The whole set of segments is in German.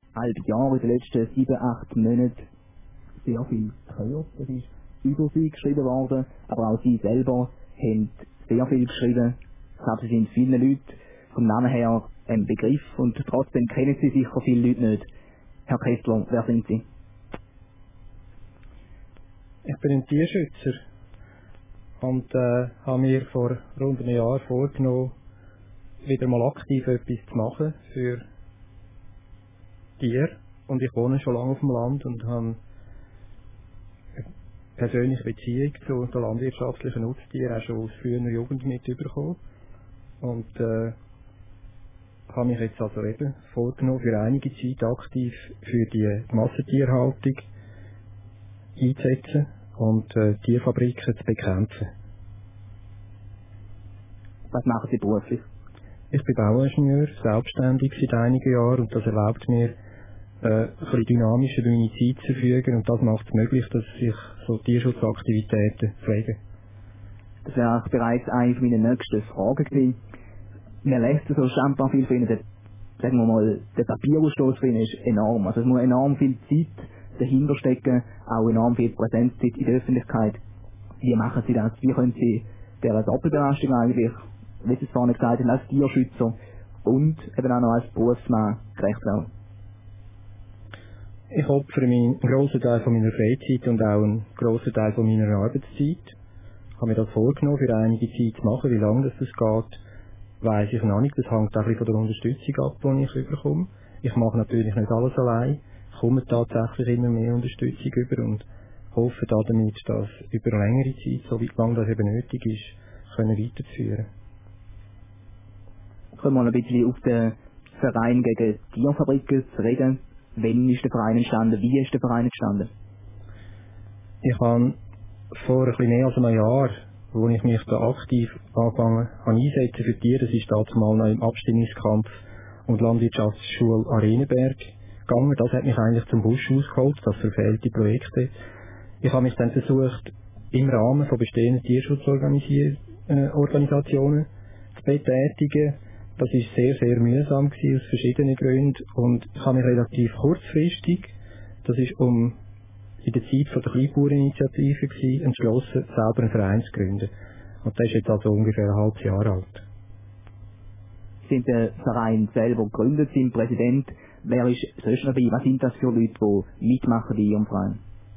halben Jahr, in den letzten 7, 8 Monaten sehr viel gehört. Es ist über sie geschrieben worden, aber auch sie selber haben sehr viel geschrieben. Ich glaube, sie sind vielen Leuten vom Namen her ein Begriff und trotzdem kennen sie sicher viele Leute nicht. Herr Kessler, wer sind Sie? Ich bin ein Tierschützer und habe mir vor rund einem Jahr vorgenommen, wieder mal aktiv etwas zu machen für Tiere. Und ich wohne schon lange auf dem Land und habe eine persönliche Beziehung zu den landwirtschaftlichen Nutztieren auch schon aus früher Jugend mitbekommen. Und habe mich jetzt also eben vorgenommen, für einige Zeit aktiv für die Massentierhaltung einzusetzen und Tierfabriken zu bekämpfen. Was machen Sie beruflich? Ich bin Bauingenieur, selbstständig seit einigen Jahren und das erlaubt mir, ein bisschen dynamisch über meine Zeit zu verfügen und das macht es möglich, dass ich so Tierschutzaktivitäten pflege. Das wäre bereits eine meiner nächsten Fragen gewesen. Man lässt so scheinbar viel von Ihnen, sagen wir mal, der Papierausstoß von Ihnen ist enorm. Also es muss enorm viel Zeit dahinter stecken, auch enorm viel Präsenzzeit in der Öffentlichkeit. Wie machen Sie das? Wie können Sie dieser Doppelbelastung eigentlich, wie Sie es vorhin gesagt haben, als Tierschützer und eben auch noch als Berufsmann gerecht werden? Ich opfere einen grossen Teil von meiner Freizeit und auch einen grossen Teil von meiner Arbeitszeit. Ich habe mir das vorgenommen, für einige Zeit zu machen. Wie lange das geht, weiss ich noch nicht. Das hängt auch ein bisschen von der Unterstützung ab, die ich bekomme. Ich mache natürlich nicht alles allein. Ich komme tatsächlich immer mehr Unterstützung über und hoffe damit, das über eine längere Zeit, so wie lange das eben nötig ist, können weiterzuführen. Können wir noch ein bisschen auf den Verein gegen Tierfabriken zu reden? Wann ist der Verein entstanden? Wie ist der Verein entstanden? Ich habe vor ein bisschen mehr als einem Jahr, wo ich mich da aktiv angefangen habe einsetzen für Tiere, das ist dazu mal noch im Abstimmungskampf und Landwirtschaftsschule Arenenberg gegangen. Das hat mich eigentlich zum Busch ausgeholt, das verfehlte Projekte. Ich habe mich dann versucht, im Rahmen von bestehenden Tierschutzorganisationen zu betätigen. Das war sehr, sehr mühsam gewesen, aus verschiedenen Gründen. Und ich habe mich relativ kurzfristig, das ist in der Zeit von der Kleinbauerninitiative gewesen, entschlossen, selber einen Verein zu gründen. Und der ist jetzt also ungefähr ein halbes Jahr alt. Sind der Verein selber gegründet, sind Präsident? Wer ist sonst dabei? Was sind das für Leute, die mitmachen bei Ihrem Verein?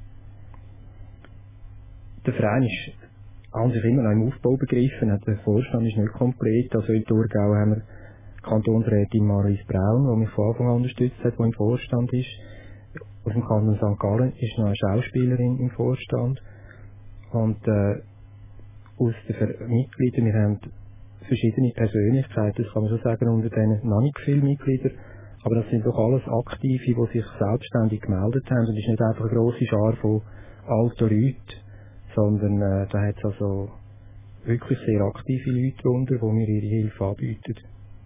Der Verein ist an sich immer noch im Aufbau begriffen. Der Vorstand ist nicht komplett. Also in Thurgau haben wir Kantonsrätin Maris Braun, die mich von Anfang an unterstützt hat, die im Vorstand ist. Aus dem Kanton St. Gallen ist noch eine Schauspielerin im Vorstand. Und aus den Mitgliedern, wir haben verschiedene Persönlichkeiten, das kann man so sagen, unter denen noch nicht viele Mitglieder. Aber das sind doch alles Aktive, die sich selbstständig gemeldet haben. Und es ist nicht einfach eine grosse Schar von alten Leuten, sondern da hat es also wirklich sehr aktive Leute drunter, die mir ihre Hilfe anbieten.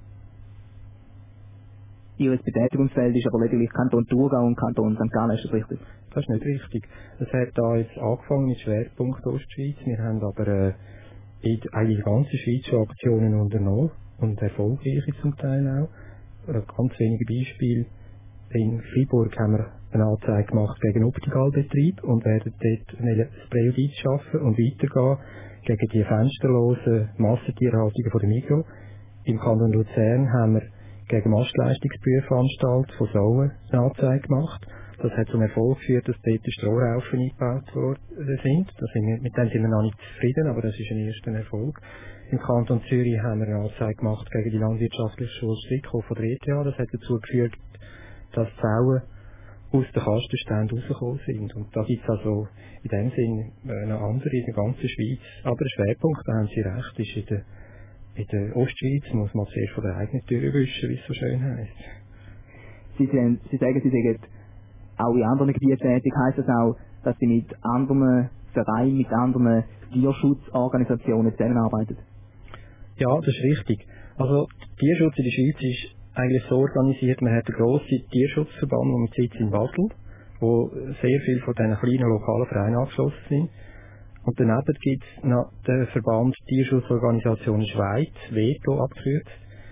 Ihr Betätigungsfeld ist aber lediglich Kanton Thurgau und Kanton St. Gallen, ist das richtig? Das ist nicht richtig. Es hat da jetzt angefangen mit Schwerpunkt Ostschweiz. Wir haben aber in der ganzen Schweiz schon Aktionen unternommen und erfolgreiche zum Teil auch. Ganz wenige Beispiele. In Freiburg haben wir eine Anzeige gemacht gegen Optikalbetrieb und werden dort ein Präjudiz schaffen und weitergehen gegen die fensterlosen Massentierhaltungen von der Migros. Im Kanton Luzern haben wir gegen Mastleistungsprüfanstalt von Sauen eine Anzeige gemacht. Das hat zum Erfolg geführt, dass dort Strohraufen eingebaut worden sind. Mit dem sind wir noch nicht zufrieden, aber das ist ein erster Erfolg. Im Kanton Zürich haben wir eine Anzeige gemacht gegen die landwirtschaftliche Schule Strickow von der ETH. Das hat dazu geführt, dass die Sauen aus den Kastenständen rausgekommen sind. Und da gibt es also in dem Sinn noch andere in der ganzen Schweiz. Aber der Schwerpunkt, da haben Sie recht, ist in der Ostschweiz muss man zuerst von der eigenen Tür wischen, wie es so schön heisst. Sie sagen, Sie sind auch in anderen Gebieten tätig. Heisst das auch, dass Sie mit anderen Vereinen, mit anderen Tierschutzorganisationen zusammenarbeiten? Ja, das ist richtig. Also, der Tierschutz in der Schweiz ist eigentlich so organisiert, man hat einen grossen Tierschutzverband mit Sitz in Basel, wo sehr viele von diesen kleinen lokalen Vereinen angeschlossen sind. Und daneben gibt es noch den Verband Tierschutzorganisationen Schweiz, WETO abgekürzt.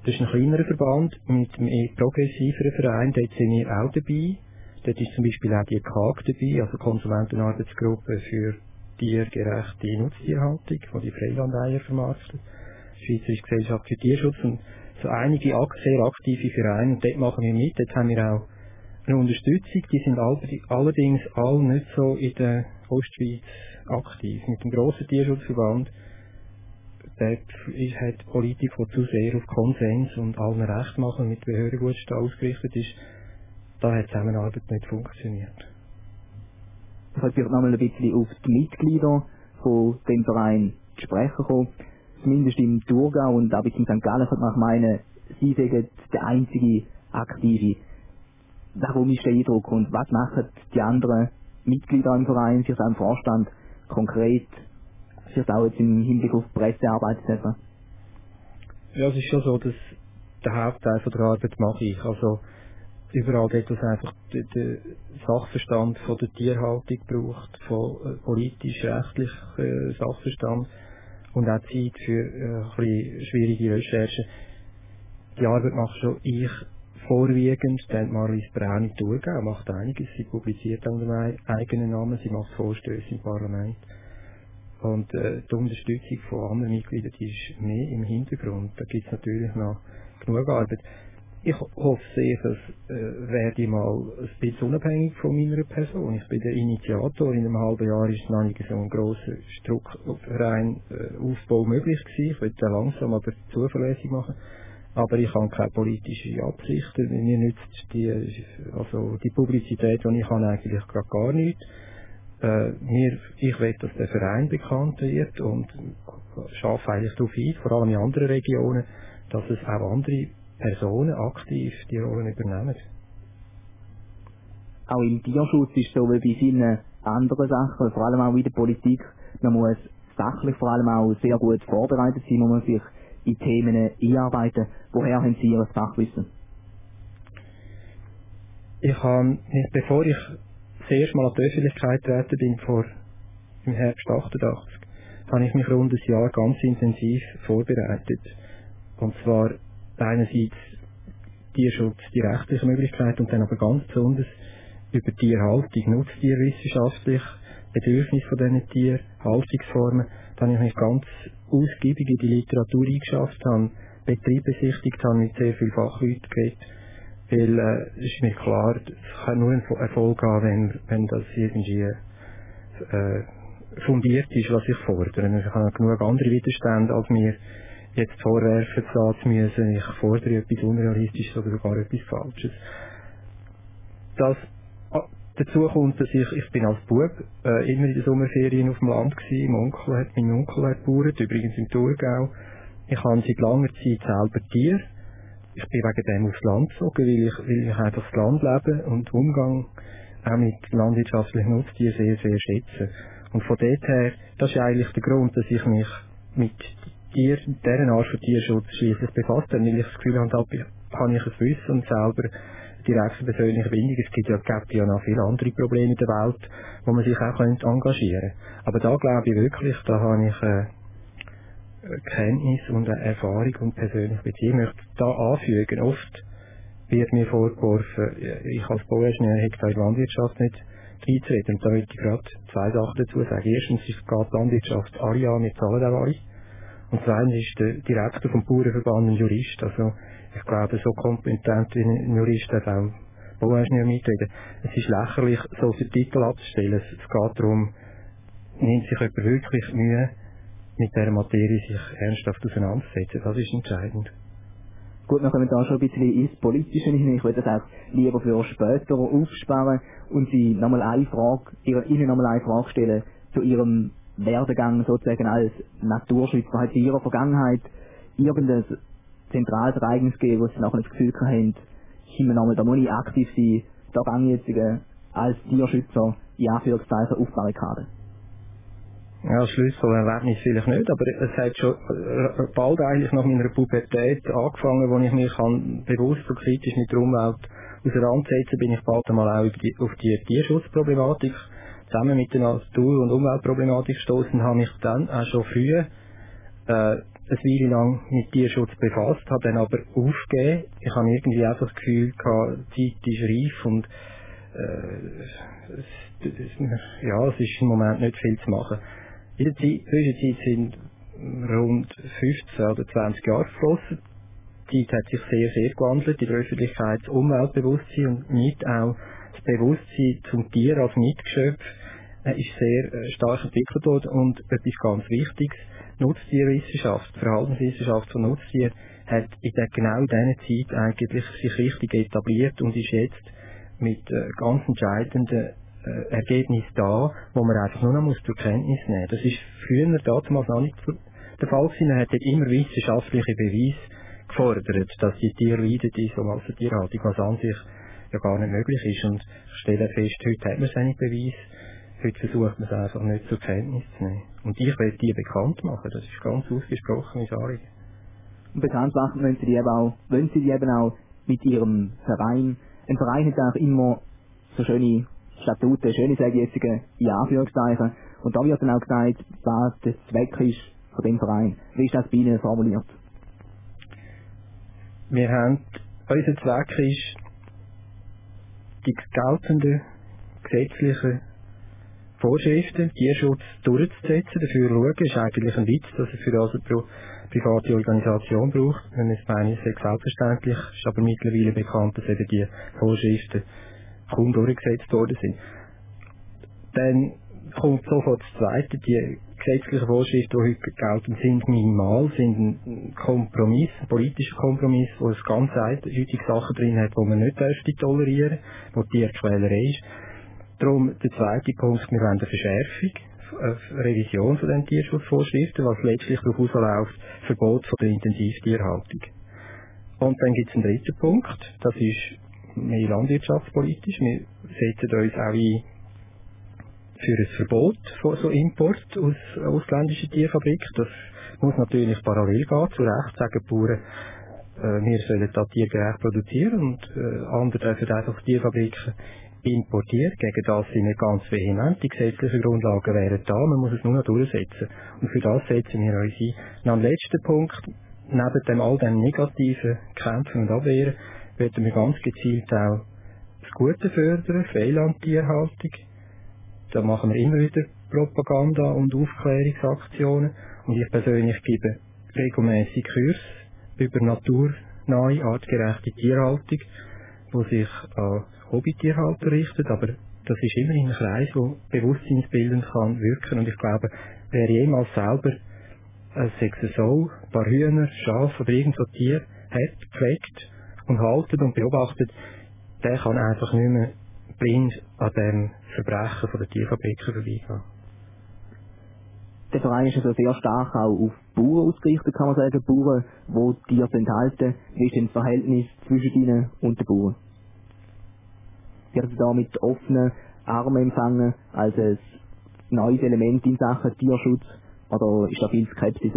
Das ist ein kleinerer Verband mit einem eher progressiveren Verein, dort sind wir auch dabei. Dort ist zum Beispiel auch die KAG dabei, also Konsumentenarbeitsgruppe für tiergerechte Nutztierhaltung, die die Freilandeier vermarktet. Schweizerische Gesellschaft für Tierschutz und so einige sehr aktive Vereine. Und dort machen wir mit, dort haben wir auch eine Unterstützung. Die sind allerdings alle nicht so in der Ostschweiz aktiv. Mit dem grossen Tierschutzverband, dort hat die Politik, die zu sehr auf Konsens und allen Recht machen mit Behörden ausgerichtet ist, da hat die Zusammenarbeit nicht funktioniert. Ich wollte noch mal ein bisschen auf die Mitglieder von dem Verein zu sprechen kommen. Zumindest im Thurgau und auch in St. Gallen könnte man meinen, sie sind der einzige Aktive. Warum ist der Eindruck und was machen die anderen Mitglieder im Verein, für seinen Vorstand konkret, für auch jetzt im Hinblick auf Pressearbeit etc.? Ja, es ist schon so, dass der Hauptteil von der Arbeit mache ich. Also überall dort, wo es einfach den Sachverstand von der Tierhaltung braucht, von politisch-rechtlichen Sachverstand und auch Zeit für ein bisschen schwierige Recherchen. Die Arbeit mache schon ich vorwiegend. Dann Marlies Braun im Thurgau macht einiges. Sie publiziert unter meinem eigenen Namen, sie macht Vorstöße im Parlament. Und die Unterstützung von anderen Mitgliedern, die ist mehr im Hintergrund. Da gibt es natürlich noch genug Arbeit. Ich hoffe sehr, dass werde ich mal ein bisschen unabhängig von meiner Person. Ich bin der Initiator. In einem halben Jahr ist noch nicht so ein grosser Aufbau möglich gewesen. Ich will den langsam, aber zuverlässig machen. Aber ich habe keine politische Absichten. Mir nützt die Publizität, die ich habe, eigentlich gar nicht. Ich will, dass der Verein bekannt wird und schaffe eigentlich darauf hin, vor allem in anderen Regionen, dass es auch andere Personen aktiv die Rollen übernehmen. Auch im Tierschutz ist es so wie bei vielen anderen Sachen, vor allem auch in der Politik, man muss sachlich vor allem auch sehr gut vorbereitet sein, man muss sich in Themen einarbeiten. Woher haben Sie Ihr Fachwissen? Bevor ich das erste Mal an die Öffentlichkeit getreten bin, im Herbst 88, habe ich mich rund ein Jahr ganz intensiv vorbereitet. Und zwar einerseits Tierschutz, die rechtliche Möglichkeit und dann aber ganz besonders über Tierhaltung, nutztierwissenschaftlich, Bedürfnisse von diesen Tieren, Haltungsformen. Da habe ich mich ganz ausgiebig in die Literatur eingeschafft, habe Betriebe besichtigt, habe mit sehr vielen Fachleuten geredet, weil es ist mir klar, es kann nur einen Erfolg haben, wenn das irgendwie fundiert ist, was ich fordere. Ich habe genug andere Widerstände, als mir jetzt vorwerfen zu müssen, ich fordere etwas Unrealistisches oder sogar etwas Falsches. Dazu kommt, dass ich bin als Bub immer in den Sommerferien auf dem Land gewesen. Mein Onkel hat gebaut, übrigens im Thurgau. Ich habe seit langer Zeit selber Tiere. Ich bin wegen dem aufs Land gezogen, weil ich einfach das Land lebe und Umgang auch mit landwirtschaftlichen Nutztieren sehr, sehr schätze. Und von dort her, das ist eigentlich der Grund, dass ich mich mit deren Art von Tierschutz schliesslich befasst habe, weil ich das Gefühl habe, habe ich es Wissen und selber direkte persönliche Bindung. Es gibt ja noch viele andere Probleme in der Welt, wo man sich auch engagieren könnte. Aber da glaube ich wirklich, da habe ich Kenntnis und eine Erfahrung und persönliche Beziehung. Ich möchte da anfügen, oft wird mir vorgeworfen, ich als Bauingenieur hätte da in der Landwirtschaft nicht einzureden. Und da möchte ich gerade zwei Sachen dazu sagen. Erstens geht die Landwirtschaft alle an, wir zahlen auch alle. Und zweitens ist der Direktor vom Bauernverband ein Jurist. Also ich glaube, so kompetent wie ein Jurist darf auch Bauingenieur mitreden. Es ist lächerlich, so viele Titel abzustellen. Es geht darum, nimmt sich jemand wirklich Mühe, mit dieser Materie sich ernsthaft auseinanderzusetzen. Das ist entscheidend. Gut, dann kommen wir da schon ein bisschen ins Politische hinein. Ich würde das auch lieber für später aufsparen und Ihnen nochmal eine Frage stellen zu Ihrem Werdegang sozusagen als Naturschützer. Hat in Ihrer Vergangenheit irgendein zentrales Ereignis gegeben, wo Sie nachher das Gefühl haben, da muss ich aktiv sein, da gehe ich jetzt als Tierschützer in Anführungszeichen auf Barrikaden? Ja, Schlüsselerlebnis vielleicht nicht, aber es hat schon bald eigentlich nach meiner Pubertät angefangen, wo ich mich bewusst und kritisch mit der Umwelt auseinandersetzen, bin ich bald einmal auch auf die Tierschutzproblematik zusammen mit der Natur- und Umweltproblematik gestoßen, habe mich dann auch schon früh eine Weile lang mit Tierschutz befasst, habe dann aber aufgegeben. Ich habe irgendwie einfach das Gefühl gehabt, die Zeit ist reif und es ist im Moment nicht viel zu machen. In der Zwischenzeit sind rund 15 oder 20 Jahre geflossen. Die Zeit hat sich sehr, sehr gewandelt in der Öffentlichkeit, das Umweltbewusstsein und mit auch das Bewusstsein zum Tier als Mitgeschöpf ist sehr stark entwickelt worden und etwas ganz Wichtiges, Nutztierwissenschaft, Verhaltenswissenschaft von Nutztieren hat in genau dieser Zeit eigentlich sich richtig etabliert und ist jetzt mit ganz entscheidenden Ergebnissen da, wo man einfach nur noch zur Kenntnis nehmen muss. Das ist früher damals noch nicht der Fall gewesen. Man hat dort immer wissenschaftliche Beweise gefordert, dass die Tiere leiden in so einer Tierhaltung, was an sich ja gar nicht möglich ist. Und ich stelle fest, heute hat man seine Beweise, heute versucht man es einfach nicht zur Kenntnis zu nehmen. Und ich will die bekannt machen, das ist ganz ausgesprochen mein Anliegen. Und bekannt machen wollen Sie die eben auch mit Ihrem Verein. Ein Verein hat auch immer so schöne Statuten, schöne sage ich jetzt in Anführungszeichen. Und da wird dann auch gesagt, was der Zweck ist von dem Verein. Wie ist das bei Ihnen formuliert? Unser Zweck ist, die geltenden gesetzlichen Vorschriften, Tierschutz durchzusetzen, dafür schauen, ist eigentlich ein Witz, dass es für das eine private Organisation braucht. Wenn man es meint, ist es selbstverständlich, ist aber mittlerweile bekannt, dass eben die Vorschriften kaum durchgesetzt worden sind. Dann kommt sofort das Zweite, die gesetzlichen Vorschriften, die heute gelten, sind minimal, sind ein Kompromiss, ein politischer Kompromiss, wo es ganz eindeutige Sachen drin hat, die man nicht tolerieren dürfte, wo Tierquälerei ist. Darum der zweite Punkt, wir wollen eine Verschärfung, eine Revision von den Tierschutzvorschriften, was letztlich darauf ausläuft, Verbot von der Intensivtierhaltung. Und dann gibt es einen dritten Punkt, das ist mehr landwirtschaftspolitisch. Wir setzen uns auch ein für ein Verbot von so Import aus ausländischen Tierfabriken. Das muss natürlich parallel gehen. Zu Recht sagen die Bauern, wir sollen da tiergerecht produzieren und andere dürfen einfach Tierfabriken importieren. Gegen das sind wir ganz vehement. Die gesetzlichen Grundlagen wären da, man muss es nur noch durchsetzen. Und für das setzen wir uns ein. Und am letzten Punkt, neben all dem negativen Kämpfen und Abwehren, werden wir ganz gezielt auch das Gute fördern, Freilandtierhaltung. Da machen wir immer wieder Propaganda und Aufklärungsaktionen. Und ich persönlich gebe regelmäßig Kurse über naturnahe, artgerechte Tierhaltung, die sich an Hobbytierhalter richtet. Aber das ist immerhin ein Kreis, der bewusstseinsbildend kann wirken. Und ich glaube, wer jemals selber so ein paar Hühner, Schafe oder irgend so Tier hat, pflegt und haltet und beobachtet, der kann einfach nicht mehr blind an dem Verbrechen von der Tierfabriken vorbeigehen. Der Verein ist also sehr stark auch auf Bauern ausgerichtet, kann man sagen. Bauern, die Tiere enthalten. Wie ist denn das Verhältnis zwischen ihnen und den Bauern? Werden sie da mit offenen Armen empfangen als ein neues Element in Sachen Tierschutz? Oder ist da viel Skepsis?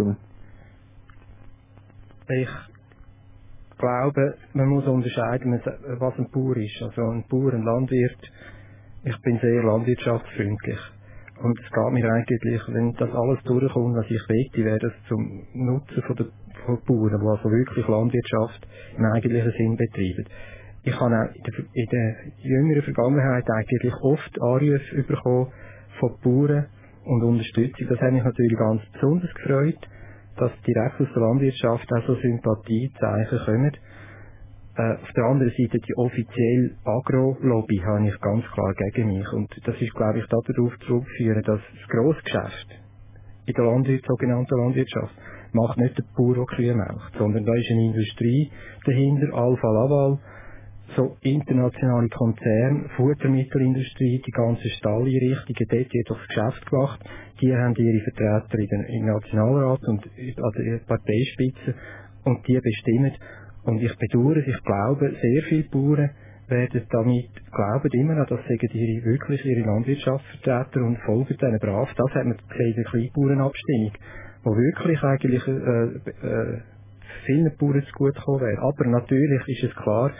Ich glaube, man muss unterscheiden, was ein Bauer ist. Also ein Bauer, ein Landwirt. Ich bin sehr landwirtschaftsfreundlich. Und es geht mir eigentlich, wenn das alles durchkommt, was ich will, wäre das zum Nutzen von Bauern, die also wirklich Landwirtschaft im eigentlichen Sinn betreiben. Ich habe auch in der jüngeren Vergangenheit eigentlich oft Anrufe bekommen von Bauern und Unterstützung. Das hat mich natürlich ganz besonders gefreut, dass direkt aus der Landwirtschaft auch so Sympathiezeichen kommen. Auf der anderen Seite die offizielle Agro-Lobby habe ich ganz klar gegen mich. Und das ist, glaube ich, darauf zurückzuführen, dass das Grossgeschäft in der sogenannten Landwirtschaft macht nicht der Bauer, der Kühe melkt, sondern da ist eine Industrie dahinter, Alfa Laval, so internationale Konzerne, Futtermittelindustrie, die ganzen Stalleinrichtungen, dort wird das Geschäft gemacht. Die haben ihre Vertreter im Nationalrat und an der Parteispitze und die bestimmen. Und ich bedauere es, ich glaube, sehr viele Bauern werden damit glauben immer noch, das sagen wirklich ihre Landwirtschaftsvertreter und folgen denen brav. Das hat man gesehen in der Kleinbauernabstimmung, wo wirklich eigentlich vielen Bauern zu gut gekommen wäre. Aber natürlich ist es klar,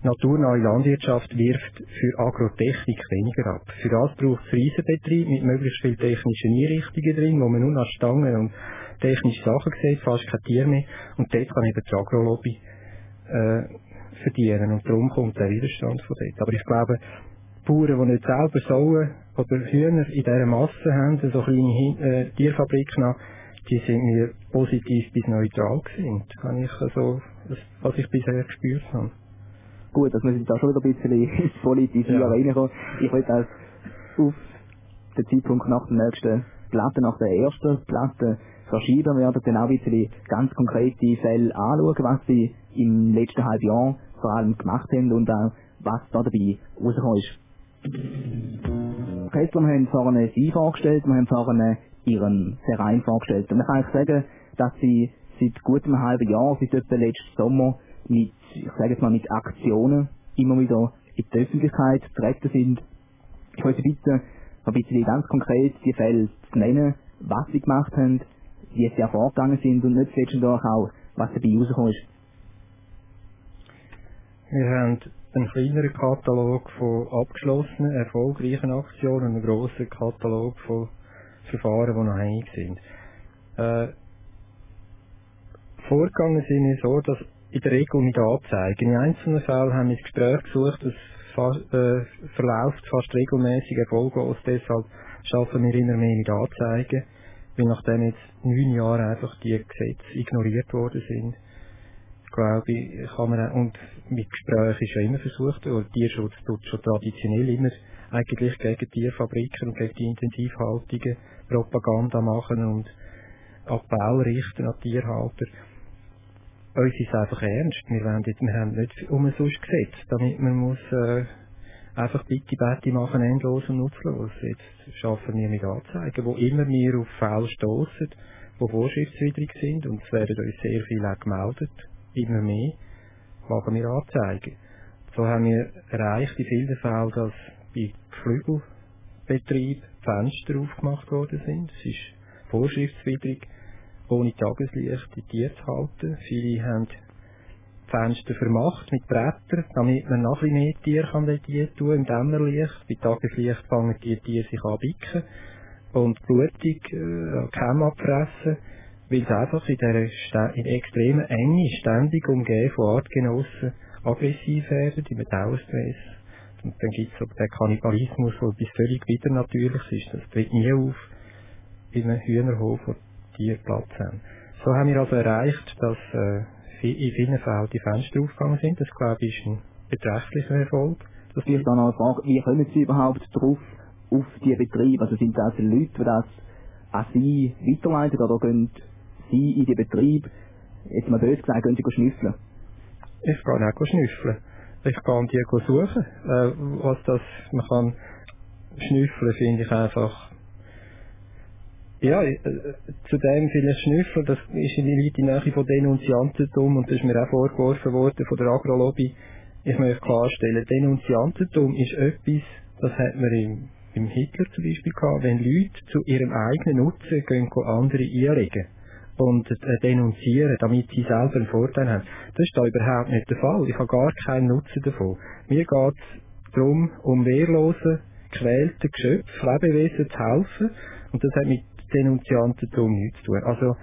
naturnahe Landwirtschaft wirft für Agrotechnik weniger ab. Für das braucht es Riesenbetrieb mit möglichst vielen technischen Einrichtungen drin, wo man nur nach Stangen und technische Sachen sieht, fast kein Tier mehr. Und dort kann eben die Agrolobby verdienen. Und darum kommt der Widerstand von dort. Aber ich glaube, Bauern, die nicht selber Sauen oder Hühner in dieser Masse haben, so kleine Tierfabriken haben, die sind mir positiv bis neutral gesinnt. Kann ich also, was ich bisher gespürt habe. Gut, dass wir sind da schon wieder ein bisschen ins Politisieren reinkommen. Ich will das auf den Zeitpunkt nach der nächsten Platte, nach der ersten Platte verschieben. Wir werden dann auch ein bisschen ganz konkrete Fälle anschauen, was sie im letzten halben Jahr vor allem gemacht haben und auch was da dabei rausgekommen ist. Kessler, wir haben vorne Sie vorgestellt, wir haben vorne Ihren Verein vorgestellt. Und man kann eigentlich sagen, dass Sie seit gut einem halben Jahr, seit etwa letzten Sommer, mit, ich sage jetzt mal, mit Aktionen immer wieder in die Öffentlichkeit getreten sind. Ich möchte bitten, ein bisschen ganz konkret die Fälle zu nennen, was Sie gemacht haben, wie Sie vorgegangen sind und nicht zuletzt auch, was dabei rausgekommen ist. Wir haben einen kleineren Katalog von abgeschlossenen, erfolgreichen Aktionen und einen grossen Katalog von Verfahren, die noch hängig sind. Vorgegangen sind wir so, dass in der Regel mit Anzeigen. In einzelnen Fällen haben wir das Gespräch gesucht, das verläuft fast regelmäßig erfolglos, deshalb schaffen wir immer mehr mit Anzeigen, weil nachdem jetzt 9 Jahre einfach die Gesetze ignoriert worden sind, glaube ich, kann man auch, und mit Gesprächen ist ja immer versucht, oder Tierschutz tut schon traditionell immer eigentlich gegen Tierfabriken und gegen die Intensivhaltungen Propaganda machen und Appell richten an Tierhalter. Uns ist es einfach ernst. Wir haben nicht umsonst gesetzt, damit man muss einfach Bitte machen, endlos und nutzlos. Jetzt schaffen wir mit Anzeigen, wo immer wir auf Fälle stossen, die vorschriftswidrig sind, und es werden uns sehr viele auch gemeldet. Immer mehr machen wir Anzeigen. So haben wir erreicht in vielen Fällen, dass bei Geflügelbetrieben Fenster aufgemacht worden sind. Es ist vorschriftswidrig, ohne Tageslicht die Tiere zu halten. Viele haben die Fenster vermacht mit Brettern, damit man noch ein bisschen mehr Tiere dort tun im Dämmerlicht. Bei Tageslicht fangen die Tiere sich an bicken und blutig Kämme abfressen, weil sie einfach in extremer Enge ständig umgeben von Artgenossen aggressiv werden, in einem Dauerstress. Und dann gibt es so den Kannibalismus, der etwas völlig Widernatürliches ist. Das tritt nie auf in einem Hühnerhof, wo Tiere Platz haben. So haben wir also erreicht, dass in vielen Fällen die Fenster aufgegangen sind. Das, glaube ich, ist ein beträchtlicher Erfolg. Das vielleicht auch noch eine Frage, wie kommen Sie überhaupt drauf, auf die Betriebe? Also sind das Leute, die das an Sie weiterleiten, oder gehen Sie in die Betriebe, jetzt mal böse gesagt, gehen Sie schnüffeln? Ich gehe auch schnüffeln. Ich gehe die suchen. Man kann schnüffeln, finde ich einfach. Ja, zudem vielleicht schnüffeln, das ist in die Nähe von Denunziantentum, und das ist mir auch vorgeworfen worden von der Agrolobby. Ich möchte klarstellen, Denunziantentum ist etwas, das hat man im Hitler zum Beispiel gehabt, wenn Leute zu ihrem eigenen Nutzen gehen andere einlegen und denunzieren, damit sie selber einen Vorteil haben. Das ist da überhaupt nicht der Fall. Ich habe gar keinen Nutzen davon. Mir geht es darum, um wehrlosen, gequälten Geschöpfen, Lebewesen zu helfen, und das hat mit Denunziantentum nichts zu tun. Also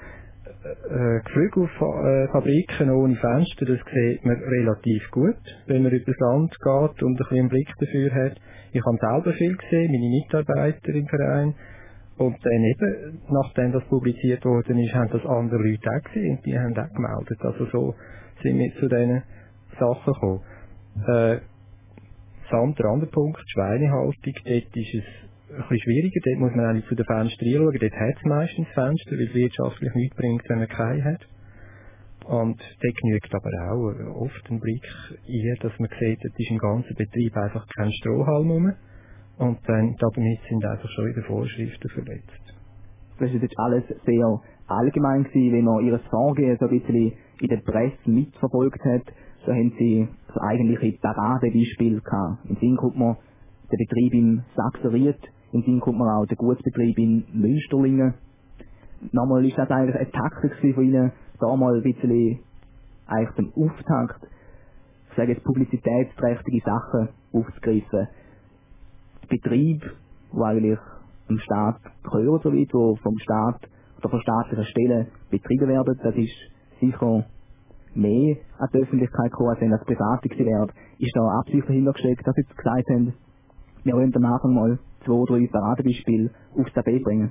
Geflügelfabriken ohne Fenster, das sieht man relativ gut, wenn man übers Land geht und ein bisschen einen Blick dafür hat. Ich habe selber viel gesehen, meine Mitarbeiter im Verein. Und dann eben, nachdem das publiziert worden ist, haben das andere Leute auch gesehen und die haben auch gemeldet. Also so sind wir zu diesen Sachen gekommen. Der andere Punkt, die Schweinehaltung, dort ist es ein bisschen schwieriger. Dort muss man eigentlich zu den Fenstern schauen. Dort hat es meistens Fenster, weil es wirtschaftlich nichts bringt, wenn man keine hat. Und dort genügt aber auch oft ein Blick ein, dass man sieht, dort ist im ganzen Betrieb einfach kein Strohhalm rum. Und dann, damit sind einfach schon wieder Vorschriften verletzt. Das ist jetzt alles sehr allgemein gewesen, wenn man Ihr Vorgehen so ein bisschen in der Presse mitverfolgt hat. So haben Sie so eigentliche Paradebeispiele gehabt. Im Sinn kommt man den Betrieb in Sachsenried, im Sinn kommt man auch den Gutsbetrieb in Münsterlingen. Nochmal ist das eigentlich eine Taktik von Ihnen, da mal ein bisschen eigentlich zum Auftakt ich sage jetzt, publizitätsträchtige Sachen aufzugreifen. Betrieb, die eigentlich dem Staat gehören, so weit, die vom Staat oder von staatlichen Stellen betrieben werden, das ist sicher mehr an die Öffentlichkeit gekommen, als wenn das Private gewesen wäre. Ist da Absicht dahinter gesteckt, dass Sie jetzt gesagt haben, wir wollen am Anfang mal 2, 3 Paradebeispiele aufs Tapet bringen?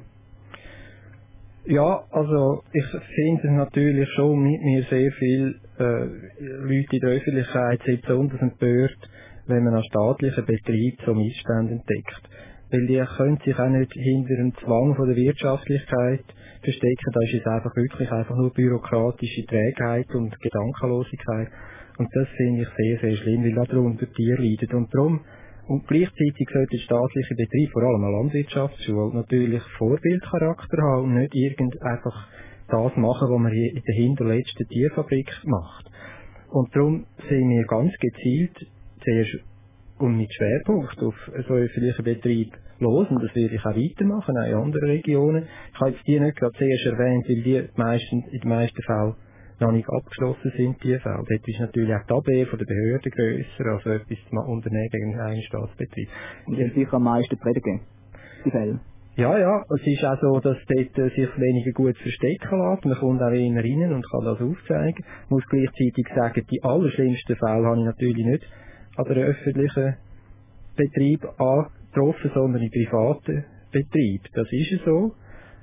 Ja, also ich finde natürlich schon mit mir sehr viele Leute in der Öffentlichkeit sind besonders empört, wenn man an staatlichen Betrieben so Missstände entdeckt. Weil die können sich auch nicht hinter dem Zwang von der Wirtschaftlichkeit verstecken. Da ist es einfach nur bürokratische Trägheit und Gedankenlosigkeit. Und das finde ich sehr, sehr schlimm, weil darunter Tiere leiden. Und gleichzeitig sollte der staatliche Betrieb, vor allem eine Landwirtschaftsschule, natürlich Vorbildcharakter haben und nicht einfach das machen, was man in der hinterletzten Tierfabrik macht. Und darum sehen wir ganz gezielt zuerst und mit Schwerpunkt auf so öffentlichen Betrieb los, und das werde ich auch weitermachen, auch in anderen Regionen. Ich habe jetzt die nicht gerade zuerst erwähnt, weil die in den meisten Fällen noch nicht abgeschlossen sind, die Fälle. Dort ist natürlich auch die Abwehr von der Behörden grösser, also etwas zu unternehmen gegen einen Staatsbetrieb. Und die haben sicher am meisten predigen, die Fälle. Ja, es ist auch so, dass dort sich weniger gut verstecken lässt. Man kommt auch eher rein und kann das aufzeigen. Ich muss gleichzeitig sagen, die allerschlimmsten Fälle habe ich natürlich nicht an der öffentlichen Betrieb angetroffen, sondern in privaten Betrieb. Das ist so.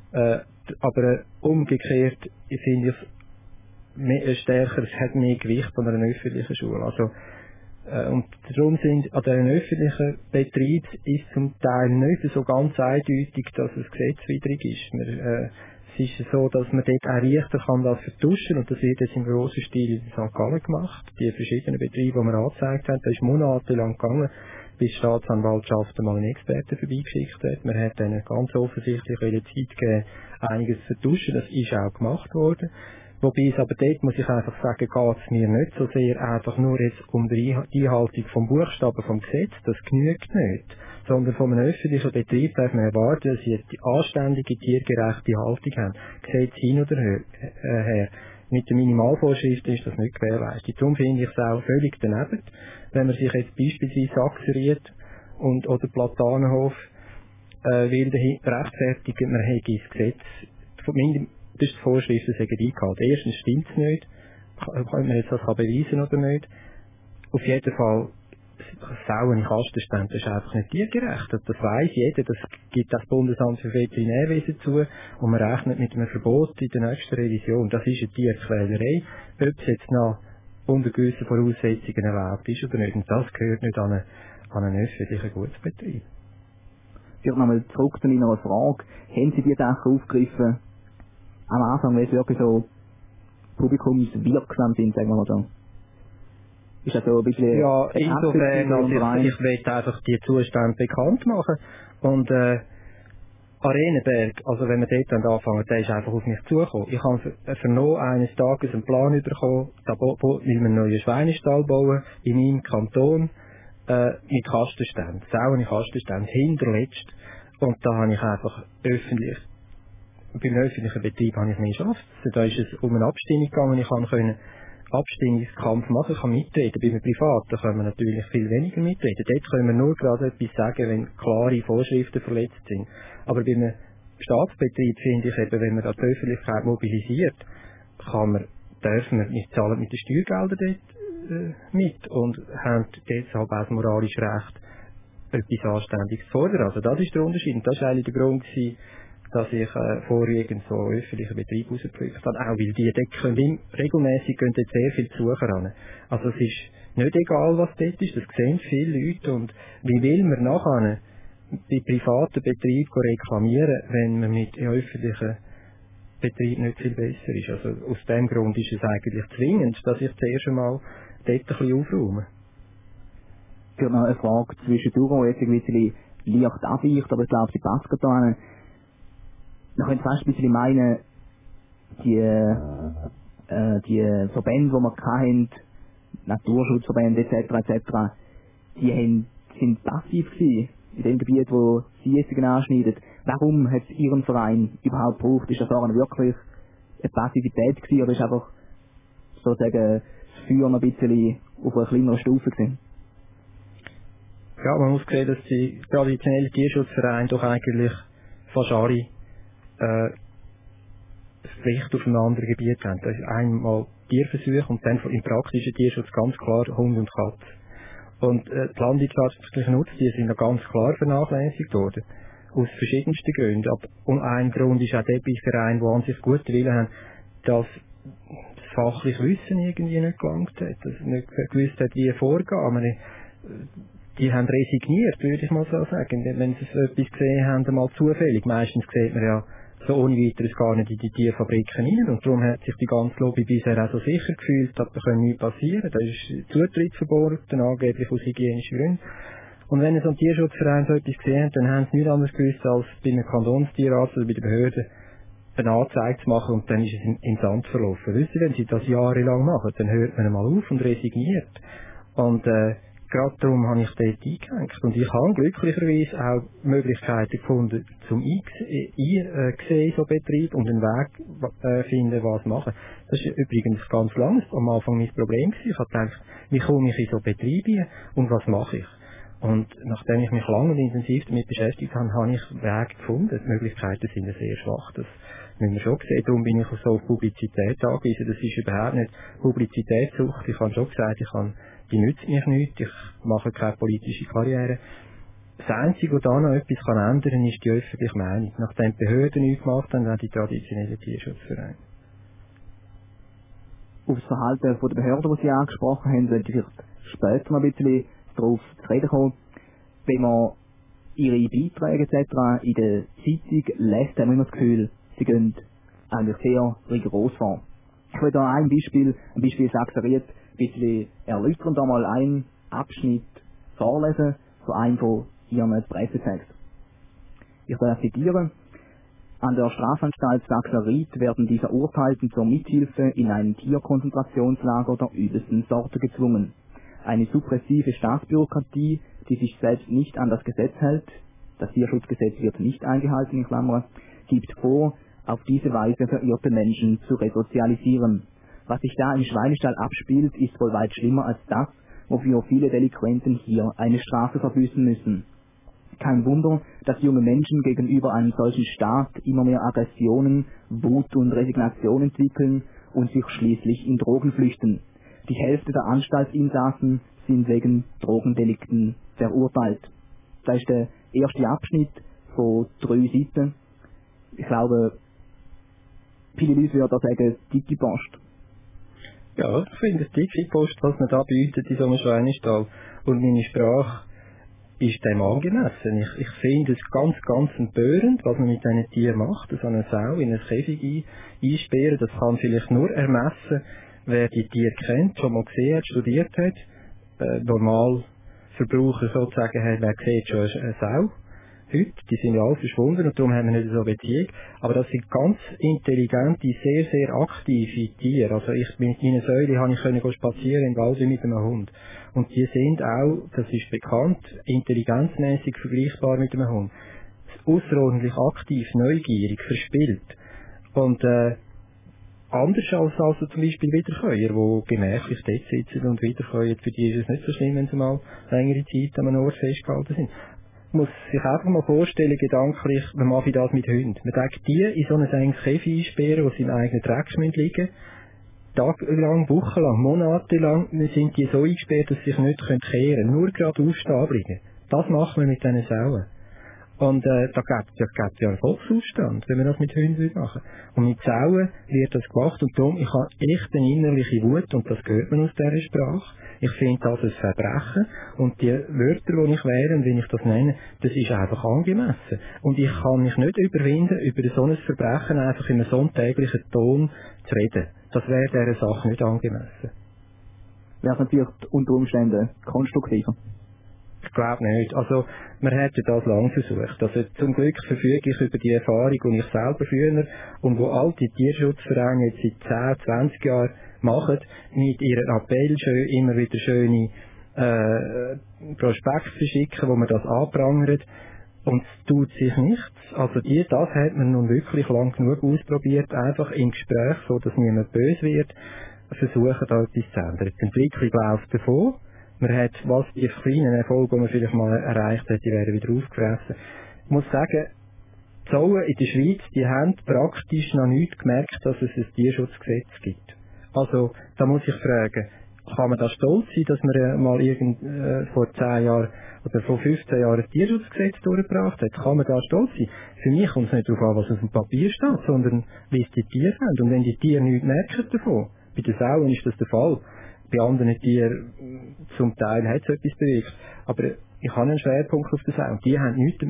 Aber umgekehrt finde ich es stärker, es hat mehr Gewicht an einer öffentlichen Schule. Also, und darum sind an diesen öffentlichen Betrieb ist zum Teil nicht so ganz eindeutig, dass es gesetzwidrig ist. Es ist so, dass man dort auch Richter kann das vertuschen, und das wird jetzt im grossen Stil in St. Gallen gemacht. Die verschiedenen Betriebe, die wir angezeigt haben, das ist monatelang gegangen, bis die Staatsanwaltschaft mal einen Experten vorbeigeschickt hat. Man hat ihnen ganz offensichtlich Zeit gegeben, einiges zu vertuschen. Das ist auch gemacht worden. Wobei es aber dort, muss ich einfach sagen, geht es mir nicht so sehr einfach nur jetzt um die Einhaltung vom Buchstaben vom Gesetz, das genügt nicht, sondern von einem öffentlichen Betrieb darf man erwarten, dass sie jetzt die anständige, tiergerechte Haltung haben. Gesetz hin oder her. Mit der Minimalvorschrift ist das nicht gewährleistet. Darum finde ich es auch völlig daneben, wenn man sich jetzt beispielsweise Sachsen-Ried oder Platanenhof will rechtfertigen, man hätte das Gesetz das ist die Vorschrift, das sagen eingehalten. Erstens stimmt es nicht. Kann man jetzt das beweisen oder nicht? Auf jeden Fall, Sauen in Kastenständen, das ist einfach nicht tiergerecht. Das weiss jeder. Das gibt das Bundesamt für Veterinärwesen zu. Und man rechnet mit einem Verbot in der nächsten Revision. Das ist eine Tierquälerei. Ob es jetzt noch unter gewissen Voraussetzungen erlaubt ist oder nicht. Und das gehört nicht an einen öffentlichen Gutsbetrieb. Ich habe nochmal zurück zu meiner Frage. Haben Sie die Sachen aufgegriffen, am Anfang, weil es wirklich so publikumswirksam sind, sagen wir mal so? Ist das so ein bisschen... Ja, insofern, also ich will einfach die Zustände bekannt machen. Und Arenenberg, also wenn wir dort anfangen, der ist einfach auf mich zugekommen. Ich habe vernommen eines Tages einen Plan bekommen, da will man einen neuen Schweinestall bauen in meinem Kanton mit Kastenständen, sauberen Kastenständen, hinterletzt. Und da habe ich einfach beim öffentlichen Betrieb habe ich nicht geschafft. Da ist es um eine Abstimmung gegangen. Ich konnte Abstimmungskampf machen, ich kann mitreden. Bei einem Privaten können wir natürlich viel weniger mitreden. Dort können wir nur gerade etwas sagen, wenn klare Vorschriften verletzt sind. Aber bei einem Staatsbetrieb finde ich eben, wenn man die Öffentlichkeit mobilisiert, dürfen wir nicht zahlen mit den Steuergeldern dort mit und haben deshalb auch das moralische Recht, etwas Anständiges zu fordern. Also das ist der Unterschied. Und das war eigentlich der Grund, dass ich vorwiegend so öffentliche Betriebe rausgepflückt habe. Auch weil die Decken regelmässig gehen dort sehr viel Besucher ran. Also es ist nicht egal, was dort ist, das sehen viele Leute. Und wie will man nachher bei privaten Betrieben reklamieren, wenn man mit öffentlichen Betrieben nicht viel besser ist? Also aus dem Grund ist es eigentlich zwingend, dass ich zuerst einmal dort ein bisschen aufräume. Ich habe noch eine Frage zwischendurch, die jetzt ein bisschen leicht abweicht, aber ich glaube, sie passt gerade da hin. Man könnte fast ein bisschen meinen, die Verbände, die wir hatten, Naturschutzverbände etc., die sind passiv gewesen in dem Gebiet, wo sie jetzt anschneiden. Warum hat es Ihren Verein überhaupt gebraucht? Ist das auch wirklich eine Passivität gewesen, oder ist einfach sozusagen das Feuer noch ein bisschen auf einer kleineren Stufe gewesen. Ja, man muss sehen, dass die traditionellen Tierschutzvereine doch eigentlich fast alle Pflicht auf einem anderen Gebiet haben. Das ist einmal Tierversuche und dann im praktischen Tierschutz ganz klar Hund und Katze. Und die landwirtschaftlichen Nutztiere sind noch ganz klar vernachlässigt worden. Aus verschiedensten Gründen. Und ein Grund ist auch der bei Vereinen, die an sich guten Willen haben, dass das fachliche Wissen irgendwie nicht gelangt hat, dass nicht gewusst hat, wie vorgehen. Die haben resigniert, würde ich mal so sagen. Wenn sie etwas gesehen haben, einmal zufällig. Meistens sieht man ja so ohne weiteres gar nicht in die Tierfabriken rein. Und darum hat sich die ganze Lobby bisher auch so sicher gefühlt, dass da nichts passieren. Da ist Zutritt verboten, angeblich aus hygienischen Gründen. Und wenn so ein Tierschutzverein so etwas gesehen hat, dann haben sie nichts anderes gewusst, als bei einem Kantonstierarzt oder bei der Behörde eine Anzeige zu machen und dann ist es in Sand verlaufen. Wisst ihr, wenn sie das jahrelang machen, dann hört man einmal auf und resigniert. Und gerade darum habe ich dort eingehängt. Und ich habe glücklicherweise auch Möglichkeiten gefunden, zum Einsehen so Betrieb und einen Weg finden, was machen. Das ist übrigens ganz lang am Anfang mein Problem gewesen. Ich habe gedacht, wie komme ich in so Betriebe und was mache ich? Und nachdem ich mich lange und intensiv damit beschäftigt habe, habe ich Wege gefunden. Die Möglichkeiten sind sehr schwach. Das müssen wir schon sehen. Darum bin ich so auf Publizität angewiesen. Das ist überhaupt nicht Publizitätssucht. Ich habe schon gesagt, die nützt mich nicht. Ich mache keine politische Karriere. Das Einzige, was da noch etwas ändern kann, ist die öffentliche Meinung. Nachdem die Behörden nichts gemacht haben, auch die traditionellen Tierschutzvereine. Auf das Verhalten der Behörden, das Sie angesprochen haben, sollte ich vielleicht später noch ein bisschen darauf zu reden kommen. Wenn man Ihre Beiträge etc. in der Zeitung lässt, haben wir immer das Gefühl, sie gehen eigentlich sehr rigoros vor. Ich will da ein Beispiel Sachsen-Ried, ein bisschen erläutern, da mal einen Abschnitt vorlesen von einem von Ihren Pressetexten. Ich darf zitieren. An der Strafanstalt Sachsen-Ried werden die Verurteilten zur Mithilfe in ein Tierkonzentrationslager der übelsten Sorte gezwungen. Eine suppressive Staatsbürokratie, die sich selbst nicht an das Gesetz hält, das Tierschutzgesetz wird nicht eingehalten, in Klammern, gibt vor, auf diese Weise verirrte Menschen zu resozialisieren. Was sich da im Schweinestall abspielt, ist wohl weit schlimmer als das, wofür viele Delinquenten hier eine Strafe verbüßen müssen. Kein Wunder, dass junge Menschen gegenüber einem solchen Staat immer mehr Aggressionen, Wut und Resignation entwickeln und sich schließlich in Drogen flüchten. Die Hälfte der Anstaltsinsassen sind wegen Drogendelikten verurteilt. Das ist der erste Abschnitt von 3 Seiten. Ich glaube, viele Leute würden da sagen, dicke Post. Ja, ich finde es dicke Post, was man da bietet in so einem Schweinestall. Und meine Sprache ist dem angemessen. Ich finde es ganz empörend, was man mit diesen Tieren macht. So eine Sau in ein Käfig einsperren, das kann vielleicht nur ermessen, wer die Tiere kennt, schon mal gesehen hat, studiert hat. Normal Verbraucher sozusagen haben, wer sieht schon eine Sau. Heute, die sind ja alle verschwunden und darum haben wir nicht so eine Beziehung. Aber das sind ganz intelligente, sehr aktive Tiere. Also mit meinen Säulen habe ich spazieren im Wald mit einem Hund. Und die sind auch, das ist bekannt, intelligenzmäßig vergleichbar mit einem Hund. Außerordentlich aktiv, neugierig, verspielt. Und anders als also zum Beispiel Wiederkäuer, die gemächlich dort sitzen und wiederkäuen. Für die ist es nicht so schlimm, wenn sie mal längere Zeit an einem Ort festgehalten sind. Man muss sich einfach mal vorstellen, gedanklich, man mache das mit Hunden. Man denkt, die in so ein Käfig einsperren, wo sie im eigenen Dreck liegen, tagelang, wochenlang, monatelang, sind die so eingesperrt, dass sie sich nicht kehren können, nur gerade aufstehen bleiben. Das machen wir mit diesen Sauen. Und da gibt ja einen Volksaufstand, wenn man das mit Hunden machen würde. Und mit Sauen wird das gemacht und darum, ich habe echt eine innerliche Wut und das hört man aus dieser Sprache. Ich finde das ein Verbrechen und die Wörter, die ich wähle und wie ich das nenne, das ist einfach angemessen. Und ich kann mich nicht überwinden, über so ein Verbrechen einfach in einem sonntäglichen Ton zu reden. Das wäre dieser Sache nicht angemessen. Wäre es natürlich unter Umständen konstruktiver? Ich glaube nicht. Also, man hätte das lange versucht. Also, zum Glück verfüge ich über die Erfahrung, die ich selber früher und wo all die Tierschutzvereine jetzt seit 10, 20 Jahren machen, mit ihren Appellen immer wieder schöne Prospekte verschicken, wo man das anprangert. Und es tut sich nichts. Also das hat man nun wirklich lang genug ausprobiert, einfach im Gespräch, so dass niemand böse wird. versuchen, da etwas zu ändern. Die Entwicklung läuft davon. Man hat, was die kleinen Erfolge, die man vielleicht mal erreicht hat, die werden wieder aufgefressen. Ich muss sagen, die Zouen in der Schweiz, die haben praktisch noch nicht gemerkt, dass es ein Tierschutzgesetz gibt. Also, da muss ich fragen, kann man da stolz sein, dass man mal vor 10 Jahren oder vor 15 Jahren ein Tierschutzgesetz durchgebracht hat? Kann man da stolz sein? Für mich kommt es nicht darauf an, was auf dem Papier steht, sondern wie es die Tiere haben. Und wenn die Tiere nichts merken davon, bei den Sauen ist das der Fall, bei anderen Tieren zum Teil hat es etwas bewegt. Aber ich habe einen Schwerpunkt auf der Sau. Die haben nichts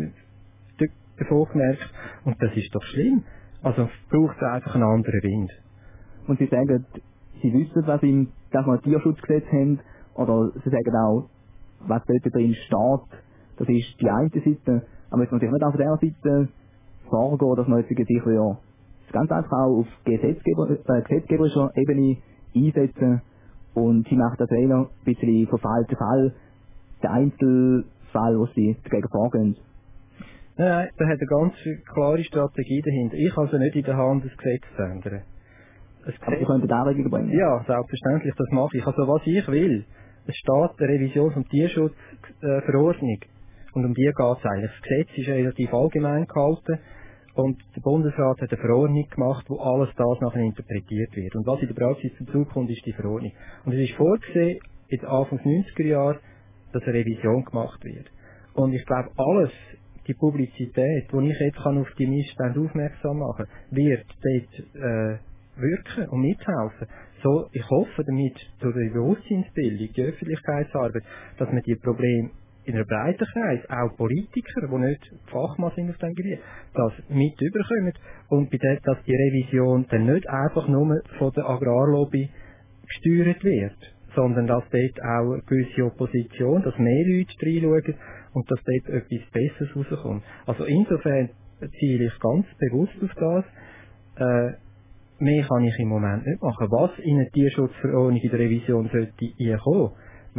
davon gemerkt. Und das ist doch schlimm. Also braucht es einfach einen anderen Wind. Und Sie sagen, Sie wissen, dass wir ein Tierschutzgesetz haben, oder Sie sagen auch, was dort drin steht, das ist die eine Seite, aber jetzt muss ich nicht auf der Seite vorgehen, dass man sich das ganz einfach auch auf gesetzgeberischer Ebene einsetzen. Und sie macht das eher ein bisschen von Fall zu Fall, der Einzelfall, wo sie dagegen vorgehen. Nein, da hat eine ganz klare Strategie dahinter. Ich habe also nicht in der Hand, das Gesetz zu ändern. Aber Sie könnten Anregungen bringen? Ja, selbstverständlich, das mache ich. Also was ich will, es steht eine Revision vom Tierschutzverordnung. Und um die geht es eigentlich. Das Gesetz ist relativ allgemein gehalten. Und der Bundesrat hat eine Verordnung gemacht, wo alles das nachher interpretiert wird. Und was in der Praxis dazukommt, ist die Verordnung. Und es ist vorgesehen, in Anfang 90er Jahren, dass eine Revision gemacht wird. Und ich glaube, alles, die Publizität, die ich jetzt auf die Missstände aufmerksam machen kann, wird dort wirken und mithelfen. So, ich hoffe damit, durch die Bewusstseinsbildung, die Öffentlichkeitsarbeit, dass man die Probleme in einem breiten Kreis, auch Politiker, die nicht Fachmann sind auf diesem Gebiet, das mit überkommen und dass die Revision dann nicht einfach nur von der Agrarlobby gesteuert wird, sondern dass dort auch eine gewisse Opposition, dass mehr Leute reinschauen und dass dort etwas Besseres rauskommt. Also insofern ziele ich ganz bewusst auf das. Mehr kann ich im Moment nicht machen. Was in eine Tierschutzverordnung in der Revision sollte einkommen,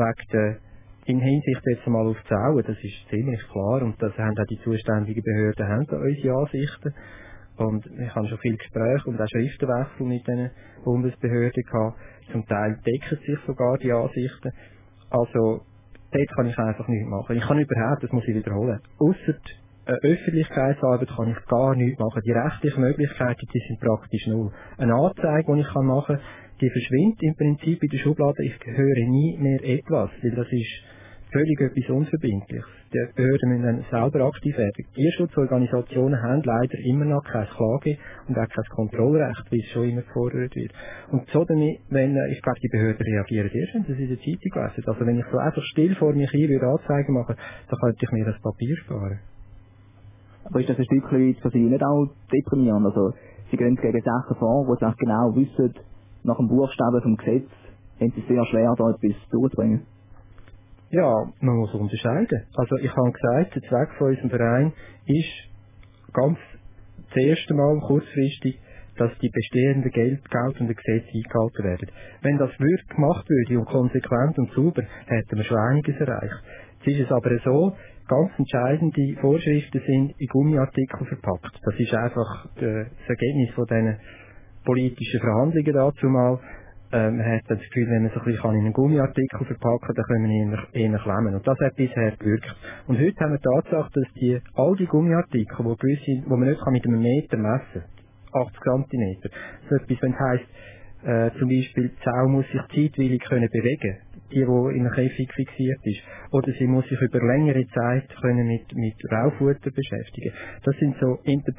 in Hinsicht jetzt mal auf die Sauen, das ist ziemlich klar und das haben auch die zuständigen Behörden haben da unsere Ansichten. Und ich habe schon viele Gespräche und auch Schriftenwechsel mit den Bundesbehörden gehabt. Zum Teil decken sich sogar die Ansichten. Also, dort kann ich einfach nichts machen. Ich kann überhaupt, das muss ich wiederholen, ausser Öffentlichkeitsarbeit kann ich gar nichts machen. Die rechtlichen Möglichkeiten, die sind praktisch null. Eine Anzeige, die ich machen kann, die verschwindet im Prinzip in der Schublade. Ich höre nie mehr etwas, weil das ist völlig etwas Unverbindliches. Die Behörden müssen dann selber aktiv werden. Tierschutzorganisationen haben leider immer noch kein Klage- und auch kein Kontrollrecht, wie es schon immer gefordert wird. Und so damit, ich glaube, die Behörden reagieren erst, wenn sie es in der Zeitung lesen. Also wenn ich so einfach still vor mich hin würde Anzeigen machen, dann könnte ich mir das Papier sparen. Aber ist das ein Stückchen für Sie nicht auch deprimierend? Also, Sie gehen gegen Sachen vor, wo Sie auch genau wissen, nach dem Buchstaben vom Gesetz haben Sie es sehr schwer, da etwas durchzubringen. Ja, man muss unterscheiden. Also ich habe gesagt, der Zweck von unserem Verein ist ganz das erste Mal kurzfristig, dass die bestehenden geltenden Gesetze eingehalten werden. Wenn das wirklich gemacht würde und konsequent und sauber, hätten wir schon einiges erreicht. Jetzt ist es aber so, ganz entscheidende Vorschriften sind in Gummiartikel verpackt. Das ist einfach das Ergebnis von diesen politischen Verhandlungen dazu mal. Man hat das Gefühl, wenn man so ein bisschen in einen Gummiartikel verpacken kann, dann können wir eher klemmen. Und das hat bisher gewirkt. Und heute haben wir die Tatsache, dass all die Gummiartikel, die man nicht mit einem Meter messen kann, 80 cm, so etwas, wenn es heisst, zum Beispiel, die Sau muss sich zeitweilig bewegen, die in einem Käfig fixiert ist. Oder sie muss sich über längere Zeit mit Raufutter beschäftigen. Das sind so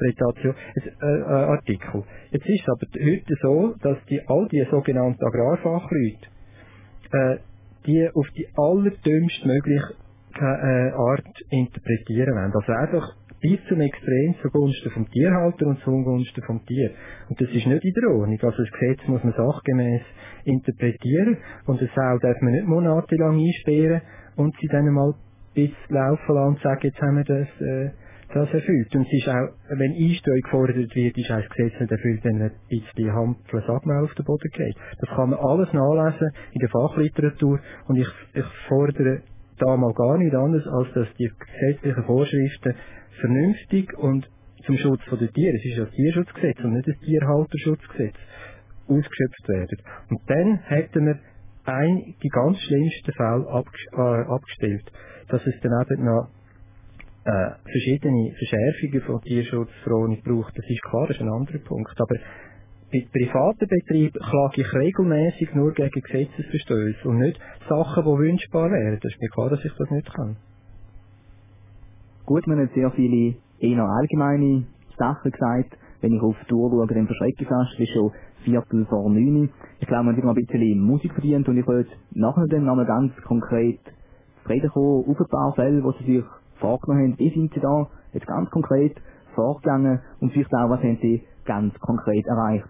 Artikel. Jetzt ist es aber heute so, dass all die sogenannten Agrarfachleute, die auf die allerdümmste mögliche Art interpretieren wollen. Also einfach bis zum Extrem zugunsten vom Tierhalter und zugunsten vom Tier. Und das ist nicht in der Ordnung. Also das Gesetz muss man sachgemäß interpretieren und eine Sau darf man nicht monatelang einsperren und sie dann mal bis laufen lassen und sagen, jetzt haben wir das erfüllt. Und es ist auch, wenn Einsteuung gefordert wird, ist auch das Gesetz nicht erfüllt, wenn ein bisschen Hampel Sackmehl auf den Boden geht. Das kann man alles nachlesen in der Fachliteratur und ich fordere da mal gar nicht anders, als dass die gesetzlichen Vorschriften vernünftig und zum Schutz der Tiere, es ist ja das Tierschutzgesetz und nicht das Tierhalterschutzgesetz, ausgeschöpft werden. Und dann hätten wir die ganz schlimmsten Fälle abgestellt, dass es dann eben noch verschiedene Verschärfungen von Tierschutzverordnung braucht. Das ist klar, das ist ein anderer Punkt. Aber bei privaten Betrieben klage ich regelmäßig nur gegen Gesetzesverstöße und nicht Sachen, die wünschbar wären. Das ist mir klar, dass ich das nicht kann. Gut, wir haben sehr viele eher allgemeine Sachen gesagt. Wenn ich auf die Uhr schaue, dann verschrecke ich fast. Es ist schon 8:45. Ich glaube, man hat immer ein bisschen Musik verdient und ich würde nachher dann nochmal ganz konkret zu reden kommen auf ein paar Fälle, die Sie sich vorgenommen haben. Wie sind Sie da jetzt ganz konkret vorgegangen und vielleicht auch, was haben Sie ganz konkret erreicht?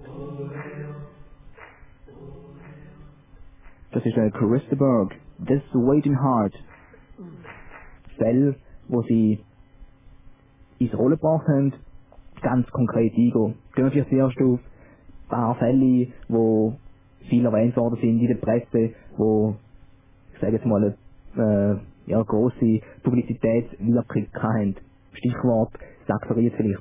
Das ist Carissa Berg. This Waiting Heart. Fälle, wo Sie ins Rollen gebracht haben, ganz konkret eingehen. Gehen wir vielleicht zuerst auf ein paar Fälle, die viel erwähnt worden sind in der Presse, wo, ich sage jetzt mal, grosse Publizitätswirkung hatten. Stichwort Saxeriert vielleicht.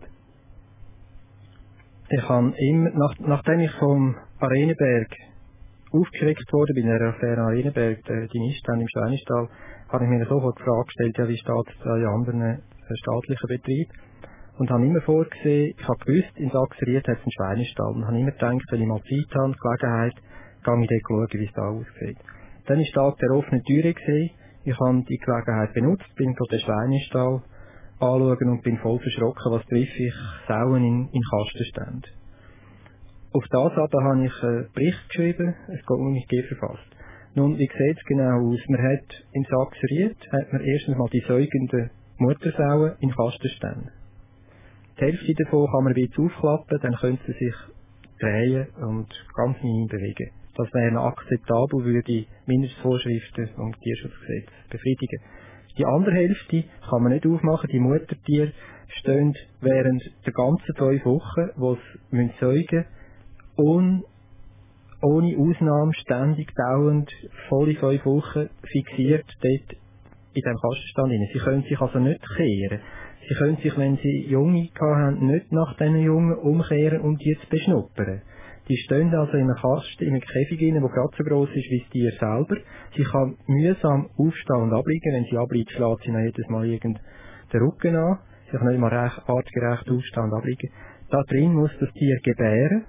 Ich habe immer, nachdem ich vom Arenenberg aufgeschreckt wurde, bei der Affäre Arenenberg, die Missstände im Schweinestall, habe ich mir sofort die Frage gestellt, ja, wie steht es in anderen staatlichen Betrieben? Und habe immer vorgesehen, ich habe gewusst, in Saxeriet hat es einen Schweinestall. Und habe immer gedacht, wenn ich mal Zeit habe, Gelegenheit, gehe ich dort schauen, wie es da aussieht. Dann war Tag der offenen Türe gewesen. Ich habe die Gelegenheit benutzt, bin dort den Schweinestall anschauen und bin voll verschrocken, was treffe ich Sauen in Kastenständen. Auf das aber habe ich einen Bericht geschrieben, es geht um mich verfasst. Nun, wie sieht es genau aus? Man hat in Saxeriet erstens mal die säugenden Muttersauen in Kastenständen. Die Hälfte davon kann man wieder aufklappen, dann können sie sich drehen und ganz minim bewegen. Das wäre akzeptabel, würde die Mindestvorschriften vom Tierschutzgesetz befriedigen. Die andere Hälfte kann man nicht aufmachen. Die Muttertiere stehen während der ganzen 5 Wochen, wo sie säugen müssen, ohne Ausnahme ständig dauernd volle 5 Wochen fixiert dort in diesem Kastenstand rein. Sie können sich also nicht kehren. Sie können sich, wenn sie Junge haben, nicht nach diesen Jungen umkehren, um die zu beschnuppern. Die stehen also in einem Kasten, in einem Käfig rein, der gerade so gross ist wie das Tier selber. Sie kann mühsam aufstehen und abliegen. Wenn sie abliegt, schlägt sie noch jedes Mal den Rücken an. Sie kann nicht mal artgerecht aufstehen und abliegen. Da drin muss das Tier gebären,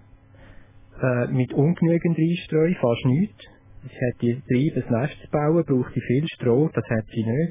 mit ungenügend Einstreu, fast nichts. Sie hat die Triebe, ein Nest zu bauen, braucht sie viel Stroh, das hat sie nicht.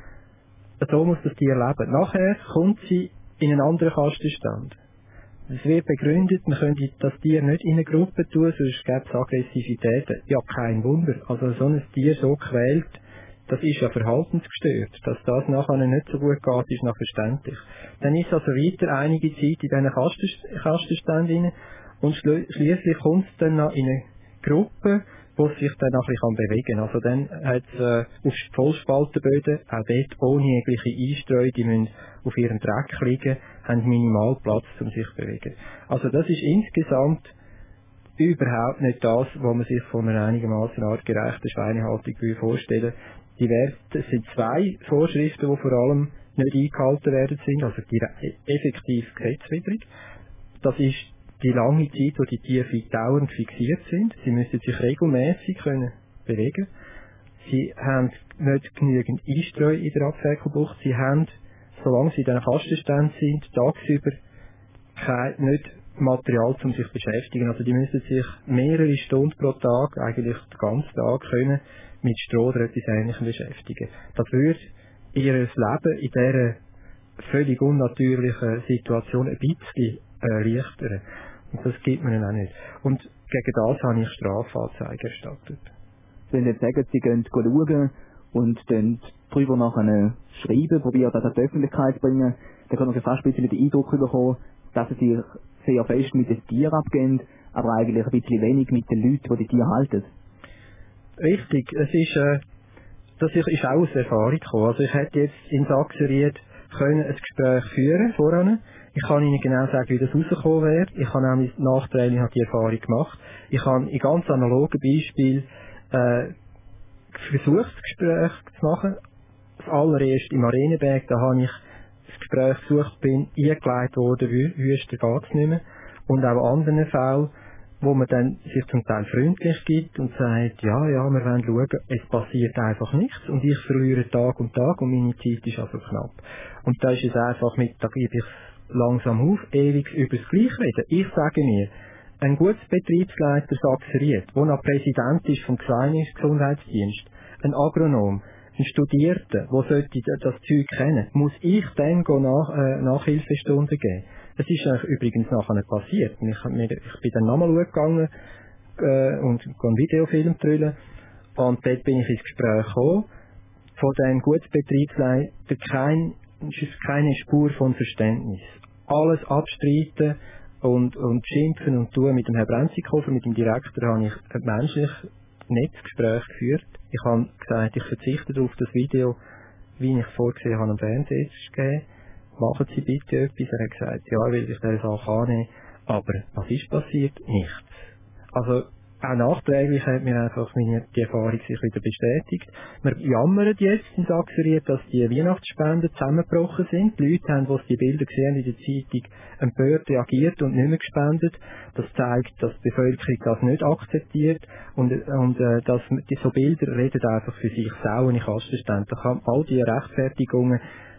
So muss das Tier leben. Nachher kommt sie in einen anderen Kastenstand. Es wird begründet, man könnte das Tier nicht in eine Gruppe tun, sonst gäbe es Aggressivitäten. Ja, kein Wunder. Also so ein Tier so quält, das ist ja verhaltensgestört. Dass das nachher nicht so gut geht, ist noch verständlich. Dann ist also weiter einige Zeit in diesen Kastenstand rein und schliesslich kommt es dann noch in eine Gruppe, wo es sich dann ein bisschen bewegen kann. Also dann hat es auf Vollspaltenböden, auch dort ohne jegliche Einstreu, die müssen auf ihrem Dreck liegen, haben minimal Platz, um sich zu bewegen. Also das ist insgesamt überhaupt nicht das, was man sich von einer einigermaßen artgerechten Schweinehaltung vorstellen. Es sind 2 Vorschriften, die vor allem nicht eingehalten werden sind, also die effektiv gesetzwidrig. Das ist die lange Zeit, wo die Tiere dauernd fixiert sind. Sie müssen sich regelmäßig bewegen. Sie haben nicht genügend Einstreu in der Abferkelbucht. Sie haben, solange sie in diesen Kastenständen sind, tagsüber nicht Material, um sich zu beschäftigen. Also die müssen sich mehrere Stunden pro Tag, eigentlich den ganzen Tag, mit Stroh oder etwas Ähnlichem beschäftigen. Das würde ihr Leben in dieser völlig unnatürlichen Situation ein bisschen erleichtern. Und das gibt man ihnen auch nicht. Und gegen das habe ich Strafanzeige erstattet. Wenn Sie jetzt sagen, Sie gehen schauen und dann darüber nachher schreiben, probieren das an die Öffentlichkeit zu bringen, dann kann man sich fast ein bisschen den Eindruck bekommen, dass Sie sich sehr fest mit den Tieren abgehen, aber eigentlich ein bisschen wenig mit den Leuten, die die Tiere halten. Richtig, das ist auch aus Erfahrung gekommen. Also ich hätte jetzt in Saxeriet ein Gespräch führen vorher. Ich kann Ihnen genau sagen, wie das rausgekommen wäre. Ich habe nämlich nachträglich die Erfahrung gemacht. Ich habe in ganz analogen Beispielen versucht, das Gespräch zu machen. Das allererst im Arenenberg, da habe ich das Gespräch gesucht, bin eingeleitet worden, wüster geht es nicht mehr. Und auch in anderen Fällen wo man dann sich zum Teil freundlich gibt und sagt, ja, wir wollen schauen, es passiert einfach nichts und ich verliere Tag und meine Zeit ist also knapp. Und da ist es einfach da gebe ich langsam auf, ewig über das Gleiche reden. Ich sage mir, ein gutes Betriebsleiter Saxeriet, der noch Präsident ist vom Gesundheitsdienst, ein Agronom, ein Studierter, der sollte das Zeug kennen, muss ich dann Nachhilfestunden geben. Das ist eigentlich übrigens nachher passiert. Ich bin dann nochmal gegangen und einen Videofilm drüllen und dort bin ich ins Gespräch gekommen. Von dem Gutsbetriebsleiter keine Spur von Verständnis. Alles abstreiten und schimpfen und tun. Mit dem Herrn Brenzikofer, mit dem Direktor, habe ich ein menschlich nettes Gespräch geführt. Ich habe gesagt, ich verzichte darauf, das Video, wie ich vorgesehen habe, am Fernsehen zu geben. Machen Sie bitte etwas. Er hat gesagt, ja, er will sich diese Sache annehmen. Aber was ist passiert? Nichts. Also, auch nachträglich hat mir einfach die Erfahrung sich wieder bestätigt. Wir jammern jetzt in Saxeriet, dass die Weihnachtsspenden zusammengebrochen sind. Die Leute haben, die Bilder gesehen in der Zeitung, empört reagiert und nicht mehr gespendet. Das zeigt, dass die Bevölkerung das nicht akzeptiert und dass so Bilder reden einfach für sich sauer nicht Kastenstände. Da kann all diese Rechtfertigungen,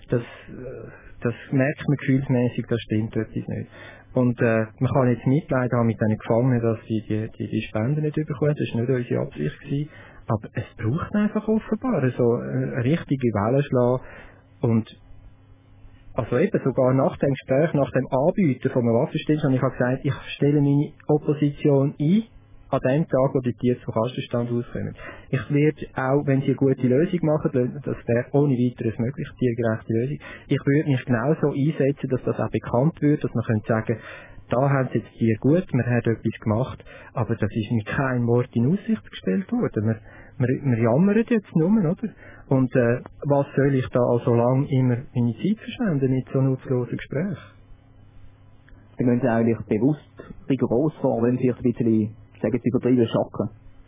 das merkt man gefühlsmäßig, das stimmt etwas nicht. Und man kann jetzt Mitleid haben mit den Gefangenen, dass sie die Spenden nicht bekommen. Das war nicht unsere Absicht gewesen. Aber es braucht einfach offenbar so eine richtige Welle schlagen. Und also eben sogar nach dem Gespräch, nach dem Anbieten von einem Waffenstillstand, ich habe gesagt, ich stelle meine Opposition ein, an dem Tag, wo die Tiere zum Kastenstand auskommen. Ich werde auch, wenn sie eine gute Lösung machen, das wäre ohne weiteres möglich, tiergerechte Lösung, ich würde mich genauso einsetzen, dass das auch bekannt wird, dass man könnte sagen, da haben sie jetzt Tiere gut, wir haben etwas gemacht, aber das ist mit keinem Wort in Aussicht gestellt worden. Wir jammern jetzt nur, oder? Und was soll ich da also lang immer meine Zeit verschwenden mit so nutzlosen Gesprächen? Sie gehen Sie eigentlich bewusst rigoros vor, wenn Sie sich ein bisschen, sagen Sie, übertrieben schocken?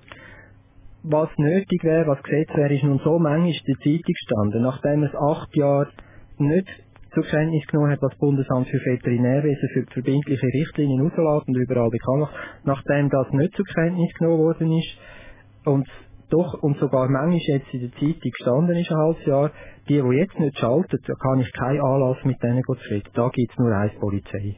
Was nötig wäre, was gesetzt wäre, ist nun so manchmal in der Zeitung gestanden, nachdem es 8 Jahre nicht zur Kenntnis genommen hat, was das Bundesamt für Veterinärwesen für die verbindliche Richtlinien rauslässt und überall bekannt macht, nachdem das nicht zur Kenntnis genommen worden ist und sogar manchmal jetzt in der Zeitung gestanden ist, ein halbes Jahr, die jetzt nicht schalten, da kann ich keinen Anlass mit denen zu reden. Da gibt es nur eins Polizei.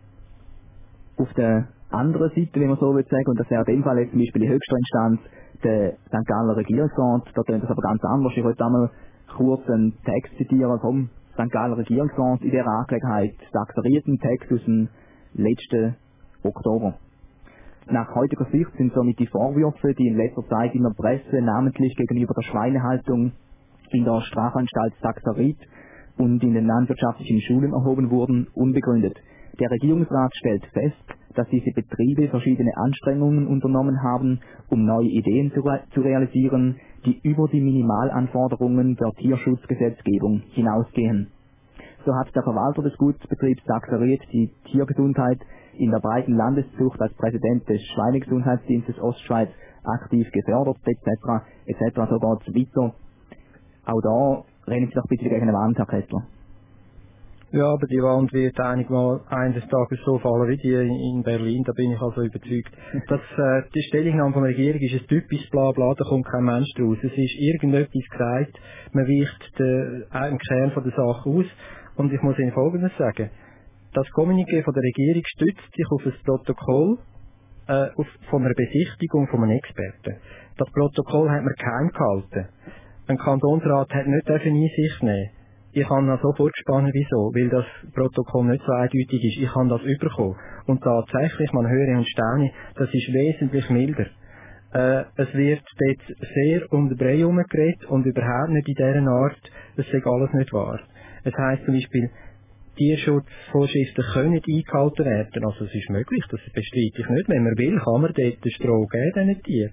Auf der anderen Seite, wie man so will sagen, und das wäre in dem Fall jetzt zum Beispiel die höchste Instanz, der St. Galler Regierungsrat, da tönt das aber ganz anders. Ich wollte einmal kurz einen Text zitieren vom St. Galler Regierungsrat in dieser Angelegenheit, saxerierten Text aus dem letzten Oktober. Nach heutiger Sicht sind somit die Vorwürfe, die in letzter Zeit in der Presse, namentlich gegenüber der Schweinehaltung in der Strafanstalt Saxeriet und in den landwirtschaftlichen Schulen erhoben wurden, unbegründet. Der Regierungsrat stellt fest, dass diese Betriebe verschiedene Anstrengungen unternommen haben, um neue Ideen zu realisieren, die über die Minimalanforderungen der Tierschutzgesetzgebung hinausgehen. So hat der Verwalter des Gutsbetriebs Saxeriet die Tiergesundheit in der breiten Landeszucht als Präsident des Schweinegesundheitsdienstes Ostschweiz aktiv gefördert, etc. So geht es weiter. Auch da rennen Sie doch ein bisschen gegen eine Wand, Herr Kessler. Ja, aber die Wand wird eines Tages so fallen wie die in Berlin, da bin ich also überzeugt. Die Stellungnahme von der Regierung ist ein typisches Blabla, da kommt kein Mensch draus. Es ist irgendetwas gesagt, man weicht den Kern von der Sache aus. Und ich muss Ihnen Folgendes sagen. Das Kommuniqué von der Regierung stützt sich auf ein Protokoll von einer Besichtigung von einem Experten. Das Protokoll hat man geheim gehalten. Ein Kantonsrat hat nicht Einsicht nehmen. Ich habe noch sofort gespannt, wieso, weil das Protokoll nicht so eindeutig ist. Ich habe das bekommen. Und tatsächlich, man höre und staune, das ist wesentlich milder. Es wird dort sehr um den Brei herumgeredet und überhaupt nicht in dieser Art, das sei alles nicht wahr. Es heisst zum Beispiel, Tierschutzvorschriften können eingehalten werden. Also es ist möglich, das bestreite ich nicht. Wenn man will, kann man dort den Stroh geben, diesen Tieren.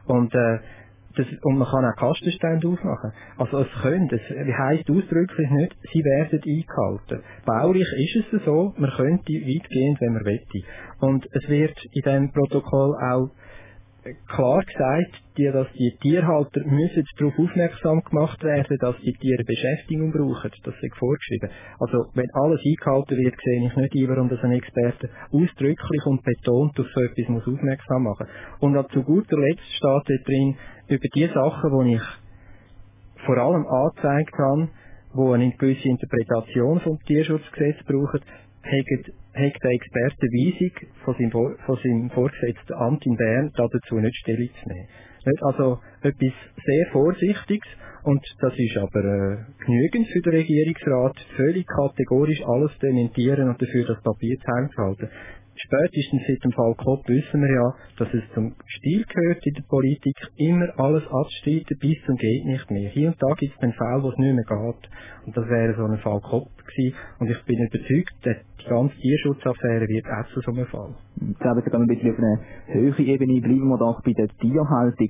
Und man kann auch Kastenstände aufmachen. Also es heisst ausdrücklich nicht, sie werden eingehalten. Baulich ist es so, man könnte weitgehend, wenn man möchte. Und es wird in diesem Protokoll auch klar gesagt, dass die Tierhalter müssen darauf aufmerksam gemacht werden, dass die Tiere Beschäftigung brauchen. Das ist vorgeschrieben. Also, wenn alles eingehalten wird, sehe ich nicht ein, warum das ein Experte ausdrücklich und betont auf so etwas muss aufmerksam machen. Und zu guter Letzt steht dort drin, über die Sachen, die ich vor allem angezeigt habe, die eine gewisse Interpretation vom Tierschutzgesetz brauchen, hat der Experte Weisung von seinem vorgesetzten Amt in Bern dazu nicht Stellung zu nehmen. Nicht also etwas sehr Vorsichtiges, und das ist aber genügend für den Regierungsrat, völlig kategorisch alles dementieren und dafür das Papier zu Hause zu halten. Spätestens seit dem Fall Kopp wissen wir ja, dass es zum Stil gehört in der Politik, immer alles abzustreiten bis zum geht nicht mehr. Hier und da gibt es den Fall, wo es nicht mehr geht. Und das wäre so ein Fall Kopp gewesen. Und ich bin überzeugt, die ganze Tierschutzaffäre wird auch zu so einem Fall. Ich glaube, sogar ein bisschen auf einer höheren Ebene bleiben wir doch bei der Tierhaltung.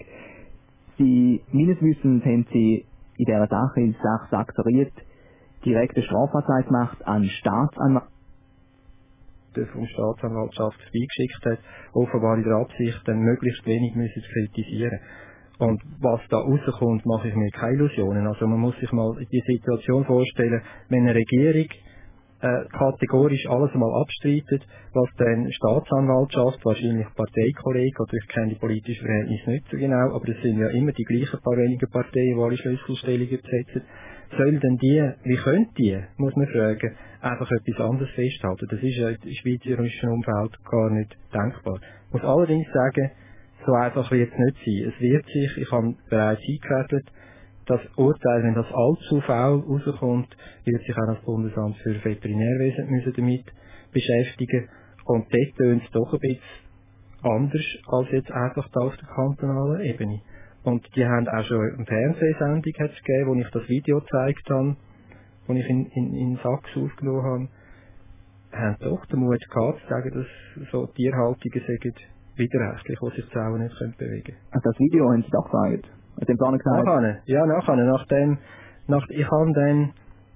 Meines Wissens haben Sie in dieser Sache, in der Sache akzeriert, direkte Strafanzeige gemacht an Staatsanwalt. Vom Staatsanwaltschaft beigeschickt hat, offenbar in der Absicht, dann möglichst wenig müssen zu kritisieren. Und was da rauskommt, mache ich mir keine Illusionen. Also man muss sich mal die Situation vorstellen, wenn eine Regierung kategorisch alles einmal abstreitet, was dann Staatsanwaltschaft, wahrscheinlich Parteikollegen, oder ich kenne die politischen Verhältnisse nicht so genau, aber es sind ja immer die gleichen paar wenigen Parteien, die alle Schlüsselstellungen besetzen. Sollen denn wie können die, muss man fragen, einfach etwas anderes festhalten? Das ist ja im schweizerischen Umfeld gar nicht denkbar. Ich muss allerdings sagen, so einfach wird es nicht sein. Es wird sich, ich habe bereits eingefädelt, das Urteil, wenn das allzu faul rauskommt, wird sich auch das Bundesamt für Veterinärwesen müssen damit beschäftigen. Und dort tönt es doch ein bisschen anders als jetzt einfach da auf der kantonalen Ebene. Und die haben auch schon eine Fernsehsendung gegeben, wo ich das Video gezeigt habe, wo ich in Sachs aufgenommen habe, haben doch den Mut gehabt, zu sagen, dass so Tierhaltungen sagen, widerrechtlich, die sich die Sauen nicht bewegen können. Also das Video haben Sie doch gezeigt? Hat dem gar nicht gesagt? Nachher. Ich habe dann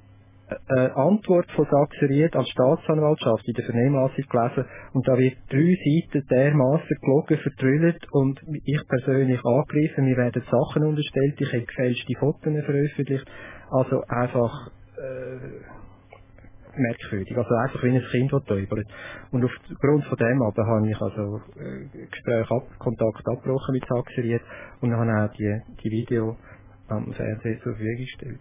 Antwort von Sachs Ried als Staatsanwaltschaft in der Vernehmlassung gelesen, und da wird 3 Seiten dermassen gelogen, vertrüllt und ich persönlich angegriffen. Mir werden Sachen unterstellt, ich habe gefälschte Fotos veröffentlicht. Also einfach merkwürdig. Also einfach wie ein Kind, das täubert. Und aufgrund von dem aber habe ich also Kontakt abgebrochen mit Sachs Ried und habe auch die Video am Fernsehen zur Verfügung gestellt.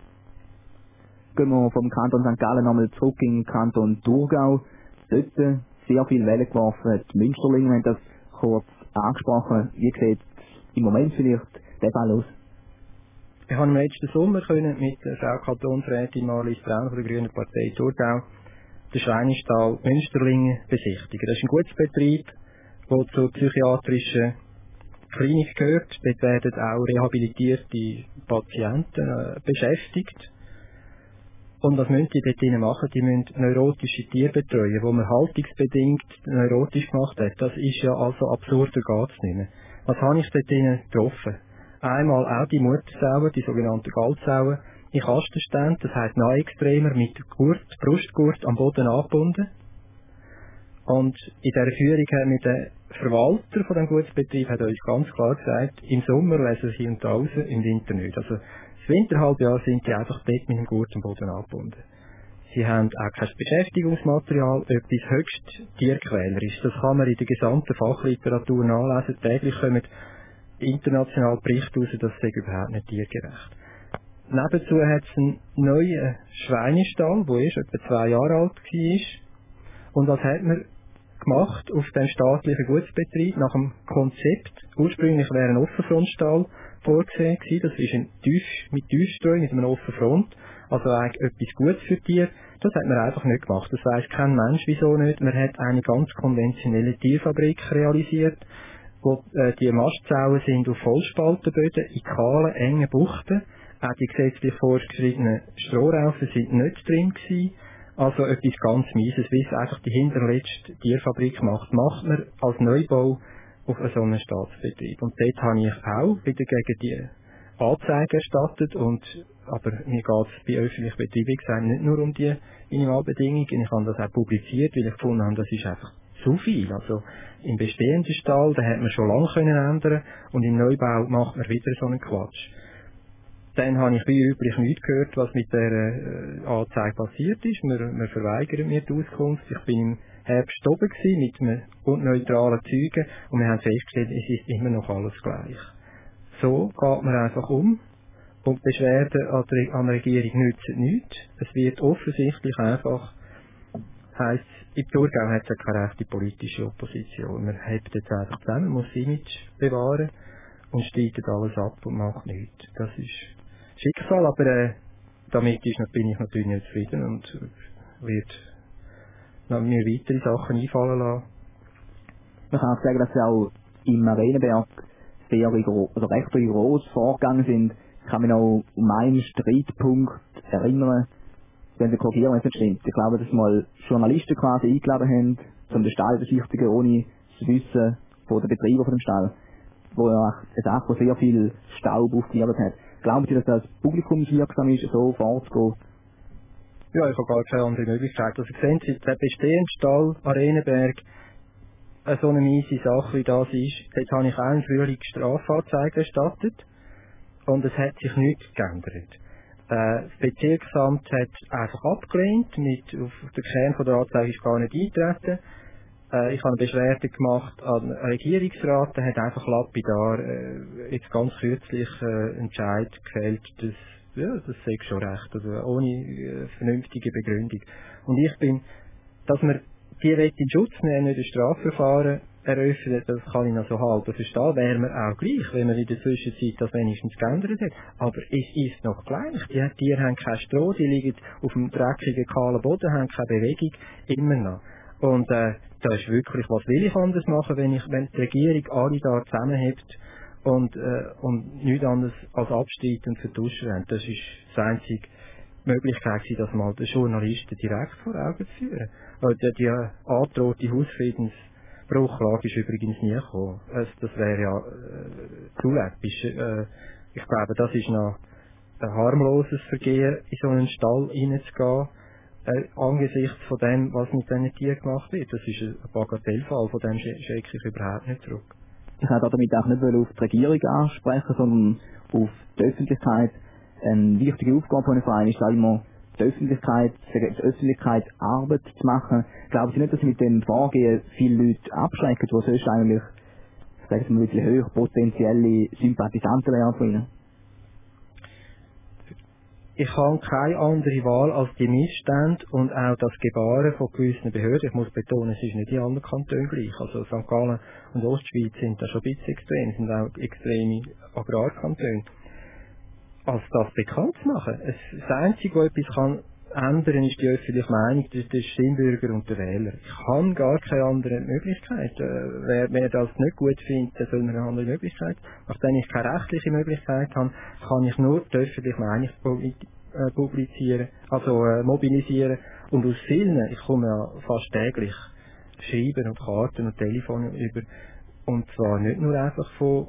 Gehen wir vom Kanton St. Gallen nochmal zurück in den Kanton Thurgau. Dort sehr viel Wellen geworfen. Die Münsterlinge haben das kurz angesprochen. Wie sieht im Moment vielleicht der Fall aus? Ich habe im letzten Sommer mit der Frau Kantonsrätin Marlies Braun von der Grünen Partei Thurgau den Schweinestall Münsterlingen besichtigen. Das ist ein Gutsbetrieb, der zur psychiatrischen Klinik gehört. Dort werden auch rehabilitierte Patienten beschäftigt. Und was müssen die dort machen? Die müssen neurotische Tiere betreuen, wo man haltungsbedingt neurotisch gemacht hat. Das ist ja also absurder geht's nicht mehr. Was habe ich dort getroffen? Einmal auch die Muttersauen, die sogenannten Galtsauen, in Kastenständen, das heisst Nahextremer mit Brustgurt am Boden angebunden. Und in dieser Führung haben wir den Verwalter von dem Gutsbetrieb hat uns ganz klar gesagt, im Sommer lesen sie und raus, im Winter nicht. Also das Winterhalbjahr sind die einfach dort mit dem Gurt am Boden angebunden. Sie haben auch kein Beschäftigungsmaterial, etwas höchst tierquälerisch. Das kann man in der gesamten Fachliteratur nachlesen. Täglich kommen international Berichte raus, das sei überhaupt nicht tiergerecht. Nebenzu hat es einen neuen Schweinestall, der erst etwa 2 Jahre alt war. Und was hat man gemacht auf dem staatlichen Gutsbetrieb nach dem Konzept? Ursprünglich wäre ein Offenfrontstall vorgesehen gewesen. Das ist mit Tiefstreu, mit einem offenen Front. Also eigentlich etwas Gutes für Tiere. Das hat man einfach nicht gemacht. Das weiss kein Mensch, wieso nicht. Man hat eine ganz konventionelle Tierfabrik realisiert, wo die Mastzauen sind auf Vollspaltenböden, in kahlen, engen Buchten. Auch die gesetzlich vorgeschriebenen Strohraufen sind nicht drin gewesen. Also etwas ganz Mieses, wie es einfach die hinterletzte Tierfabrik macht man als Neubau auf so einen Staatsbetrieb. Und dort habe ich auch wieder gegen die Anzeige erstattet, aber mir geht es bei öffentlichen Betrieben nicht nur um die Minimalbedingungen. Ich habe das auch publiziert, weil ich gefunden habe, das ist einfach zu viel. Also im bestehenden Stall, da hätte man schon lange können ändern und im Neubau macht man wieder so einen Quatsch. Dann habe ich wie üblich nichts gehört, was mit der Anzeige passiert ist. Wir verweigern mir die Auskunft. Ich bin im Herbst oben mit einem neutralen Zeugen und wir haben festgestellt, es ist immer noch alles gleich. So geht man einfach um und Beschwerden an der Regierung nützen nichts. Es wird offensichtlich einfach, heisst, im Thurgau hat es ja keine rechte politische Opposition. Man hebt jetzt einfach zusammen, muss das Image bewahren und streitet alles ab und macht nichts. Das ist Schicksal, aber damit bin ich natürlich nicht zufrieden und werde mir weitere Sachen einfallen lassen. Man kann auch sagen, dass sie auch im Marienberg sehr recht rigoros vorgegangen sind. Ich kann mich noch um einen Streitpunkt erinnern, wenn Sie korrigieren, wenn es nicht stimmt. Ich glaube, dass mal Journalisten quasi eingeladen haben, um den Stall zu besichtigen, ohne das Wissen von den Betreibern von dem Stall, wo ja eine Sache, wo sehr viel Staub aufgewirbelt hat. Glauben Sie, dass das publikumswirksam ist, so vorzugehen? Ja, ich habe gar keine andere Möglichkeit. Also sehen Sie, der bestehende Stall Arenenberg, so eine miese Sache wie das ist, dort habe ich einen Frühling Strafanzeige erstattet und es hat sich nichts geändert. Das Bezirksamt hat einfach abgelehnt, auf den Kern von der Anzeige ist gar nicht eingetreten. Ich habe eine Beschwerde gemacht an den Regierungsrat, der hat einfach lapidar jetzt ganz kürzlich Entscheid gefällt, das sei schon recht, also ohne vernünftige Begründung. Und dass man die in Schutz nehmen, nicht ein Strafverfahren eröffnet, das kann ich noch so halten verstehen, wäre mir auch gleich, wenn man in der Zwischenzeit das wenigstens geändert hat. Aber es ist noch gleich. Die Tiere haben kein Stroh, die liegen auf dem dreckigen, kahlen Boden, haben keine Bewegung, immer noch. Und da ist wirklich, was will ich anders machen, wenn die Regierung alle da zusammenhebt und nichts anderes als abstreiten und vertuschen wollen. Das ist die einzige Möglichkeit, das mal den Journalisten direkt vor Augen zu führen. Die angedrohte Hausfriedensbruchlage ist übrigens nie gekommen. Das wäre ja zu läppisch. Ich glaube, das ist noch ein harmloses Vergehen, in so einen Stall hineinzugehen, angesichts von dem, was mit diesen Tieren gemacht wird. Das ist ein Bagatellfall, von dem schrecke ich überhaupt nicht zurück. Ich wollte damit auch nicht auf die Regierung ansprechen, sondern auf die Öffentlichkeit. Eine wichtige Aufgabe von einem Verein ist auch immer, die Öffentlichkeit Arbeit zu machen. Glauben Sie nicht, dass Sie mit dem Vorgehen viele Leute abschrecken, die sonst eigentlich, sagen wir mal, wirklich hoch potenzielle Sympathisanten wären von Ihnen? Ich habe keine andere Wahl als die Missstände und auch das Gebaren von gewissen Behörden. Ich muss betonen, es ist nicht in anderen Kantonen gleich. Also St. Gallen und Ostschweiz sind da schon ein bisschen extrem, sind auch extreme Agrarkantone. Als das bekannt zu machen. Das Einzige, was etwas kann ändern, ist die öffentliche Meinung der Stimmbürger und der Wähler. Ich habe gar keine andere Möglichkeit. Wer das nicht gut findet, der soll mir eine andere Möglichkeit. Nachdem ich keine rechtliche Möglichkeit habe, kann ich nur die öffentliche Meinung mobilisieren. Und aus vielen, ich komme ja fast täglich Schreiben und Karten und Telefone über, und zwar nicht nur einfach von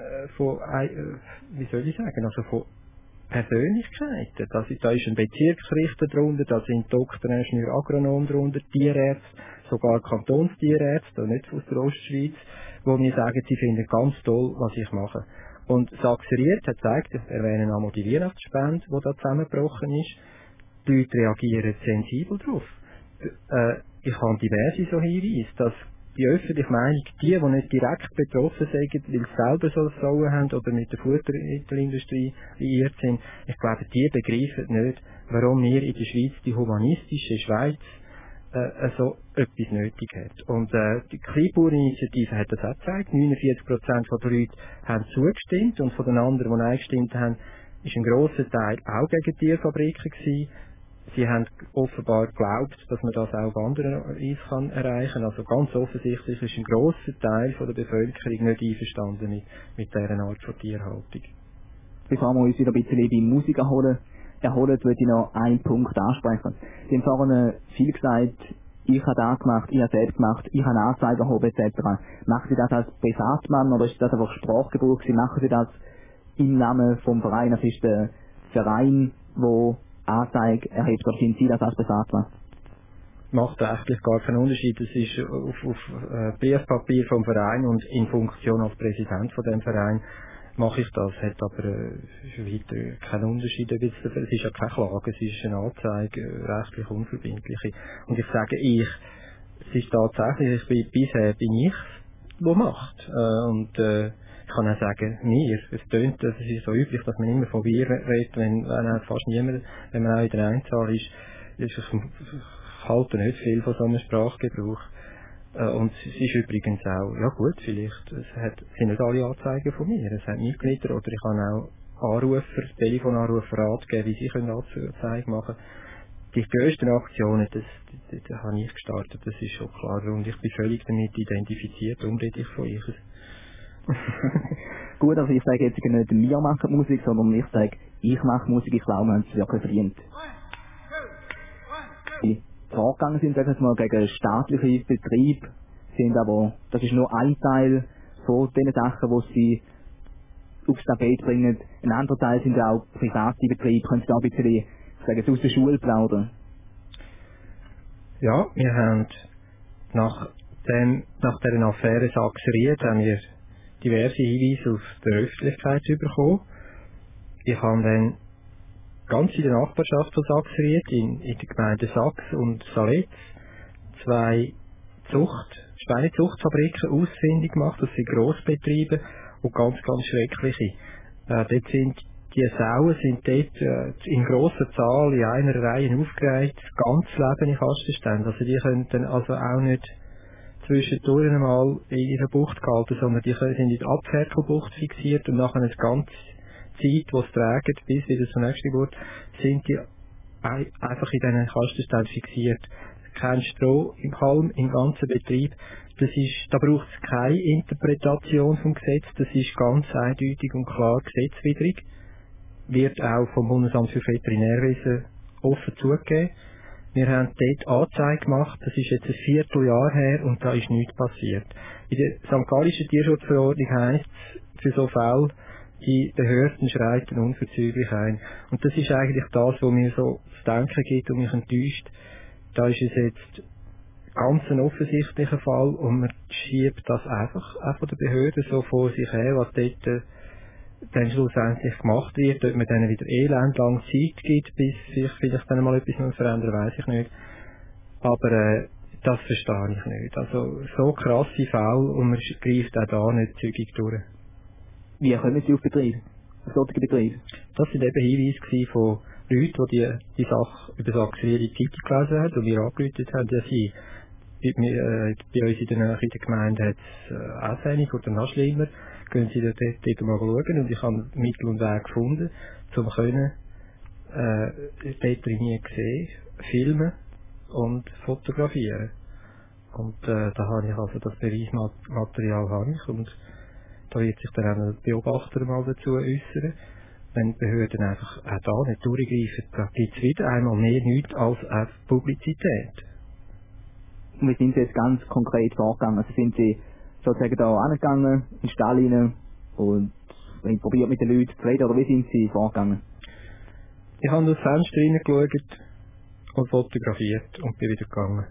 Persönlichkeiten. Da ist ein Bezirksrichter drunter, da sind Doktoringenieur, Agronom drunter, Tierärzte, sogar Kantonstierärzte, nicht aus der Ostschweiz, die mir sagen, sie finden ganz toll, was ich mache. Und Sachseriert hat gezeigt, ich erwähne einmal die Weihnachtsspende, die da zusammengebrochen ist, die Leute reagieren sensibel darauf. Ich habe diverse so Hinweise, dass die öffentliche Meinung, die nicht direkt betroffen sind, weil sie selber so Sorgen haben oder mit der Futtermittelindustrie liiert sind, ich glaube, die begreifen nicht, warum wir in der Schweiz, die humanistische Schweiz, so etwas nötig hat. Und die Kleinbauerninitiative hat das auch gezeigt. 49% der Leute haben zugestimmt und von den anderen, die nein gestimmt haben, ist ein grosser Teil auch gegen Tierfabriken gewesen. Sie haben offenbar geglaubt, dass man das auch auf andere Weise erreichen kann. Also ganz offensichtlich ist ein grosser Teil von der Bevölkerung nicht einverstanden mit dieser Art von Tierhaltung. Bevor wir uns wieder ein bisschen bei Musik erholen, würde ich noch einen Punkt ansprechen. Sie haben vorhin viel gesagt, ich habe das gemacht, ich habe das gemacht, ich habe Anzeigen erhoben etc. Machen Sie das als Privatmann oder ist das einfach Sprachgebrauch? Machen Sie das im Namen vom Verein? Das ist der Verein, der Anzeige erhebt, oder sind Sie das als Privatmann? macht eigentlich gar keinen Unterschied. Das ist auf Briefpapier vom Verein und in Funktion als Präsident von dem Verein mache ich das. Hat aber weiter keinen Unterschied. Es ist ja keine Klage, es ist eine Anzeige, rechtlich unverbindliche. Und ich sage es ist tatsächlich, bisher bin ich der macht. Ich kann auch sagen, es tönt, das ist so üblich, dass man immer von wir redet, wenn auch fast niemand, wenn man auch in der Einzahl ist ich halte nicht viel von so einem Sprachgebrauch. Und es ist übrigens auch, ja gut, vielleicht, sind nicht alle Anzeigen von mir, es hat Mitglieder oder ich kann auch Anrufer, Telefonanrufer Rat geben, wie sie können Anzeige machen. Die grössten Aktionen, das habe ich gestartet, das ist schon klar, und ich bin völlig damit identifiziert, darum rede ich von euch. Gut, also ich sage jetzt nicht, wir machen Musik, sondern ich sage, ich mache Musik, ich glaube, wir haben es wirklich verdient. Die Vorgänge sind, sagen wir mal, gegen staatliche Betriebe, sind aber, das ist nur ein Teil von den Sachen, die sie aufs Tapet bringen. Ein anderer Teil sind auch private Betriebe, können Sie da ein bisschen, sagen Sie, aus der Schule plaudern? Ja, wir haben nach dieser Affäre Sachsen haben wir diverse Hinweise auf die Öffentlichkeit bekommen. Ich habe dann ganz in der Nachbarschaft von Sachsenried, in der Gemeinde Sachs und Saletz, 2 Schweinezuchtfabriken ausfindig gemacht. Das sind Grossbetriebe und ganz, ganz schreckliche. Dort sind die Sauen in grosser Zahl in einer Reihe aufgereiht, das ganze Leben in Kastenständen. Also die können dann also auch nicht zwischendurch einmal in ihrer Bucht gehalten, sondern die sind in der Abferkelbucht fixiert und nachher eine ganze Zeit, die es tragen, bis wieder zur nächsten Geburt, sind die einfach in diesen Kastenständen fixiert. Kein Stroh im Halm, im ganzen Betrieb. Da braucht es keine Interpretation vom Gesetz, das ist ganz eindeutig und klar gesetzwidrig. Wird auch vom Bundesamt für Veterinärwesen offen zugegeben. Wir haben dort Anzeige gemacht, das ist jetzt ein Vierteljahr her und da ist nichts passiert. In der St. Gallischen Tierschutzverordnung heisst es, für so Fälle, die Behörden schreiten unverzüglich ein. Und das ist eigentlich das, was mir so zu denken gibt und mich enttäuscht. Da ist es jetzt ganz ein offensichtlicher Fall und man schiebt das einfach auch von der Behörde so vor sich her, was dort dann schlussendlich gemacht wird, ob man dann wieder elendlang Zeit gibt, bis sich vielleicht dann mal etwas verändern, weiss ich nicht. Aber das verstehe ich nicht. Also so krasse Fälle und man greift auch da nicht zügig durch. Wie kommen Sie auf Betrieb? Auf solche Betriebe? Das sind eben Hinweise von Leuten, die die Sache über Sachsenried in die Zeitung gelesen haben und wir angerufen haben, dass sie bei uns in der Nähe in der Gemeinde hat es anfällig oder noch schlimmer. Gehen Sie dort mal schauen und ich habe Mittel und Wege gefunden, um dort nie sehen, filmen und fotografieren. Und da habe ich also das Beweismaterial und da wird sich dann auch ein Beobachter mal dazu äußern. Wenn die Behörden einfach auch da nicht durchgreifen, da gibt es wieder einmal mehr nichts als Publizität. Und wie sind Sie jetzt ganz konkret vorgegangen? Also sind Sie sozusagen da angegangen, in den Stall rein und probiert mit den Leuten zu reden, oder wie sind Sie vorgegangen? Ich habe durch das Fenster reingeschaut und fotografiert und bin wieder gegangen.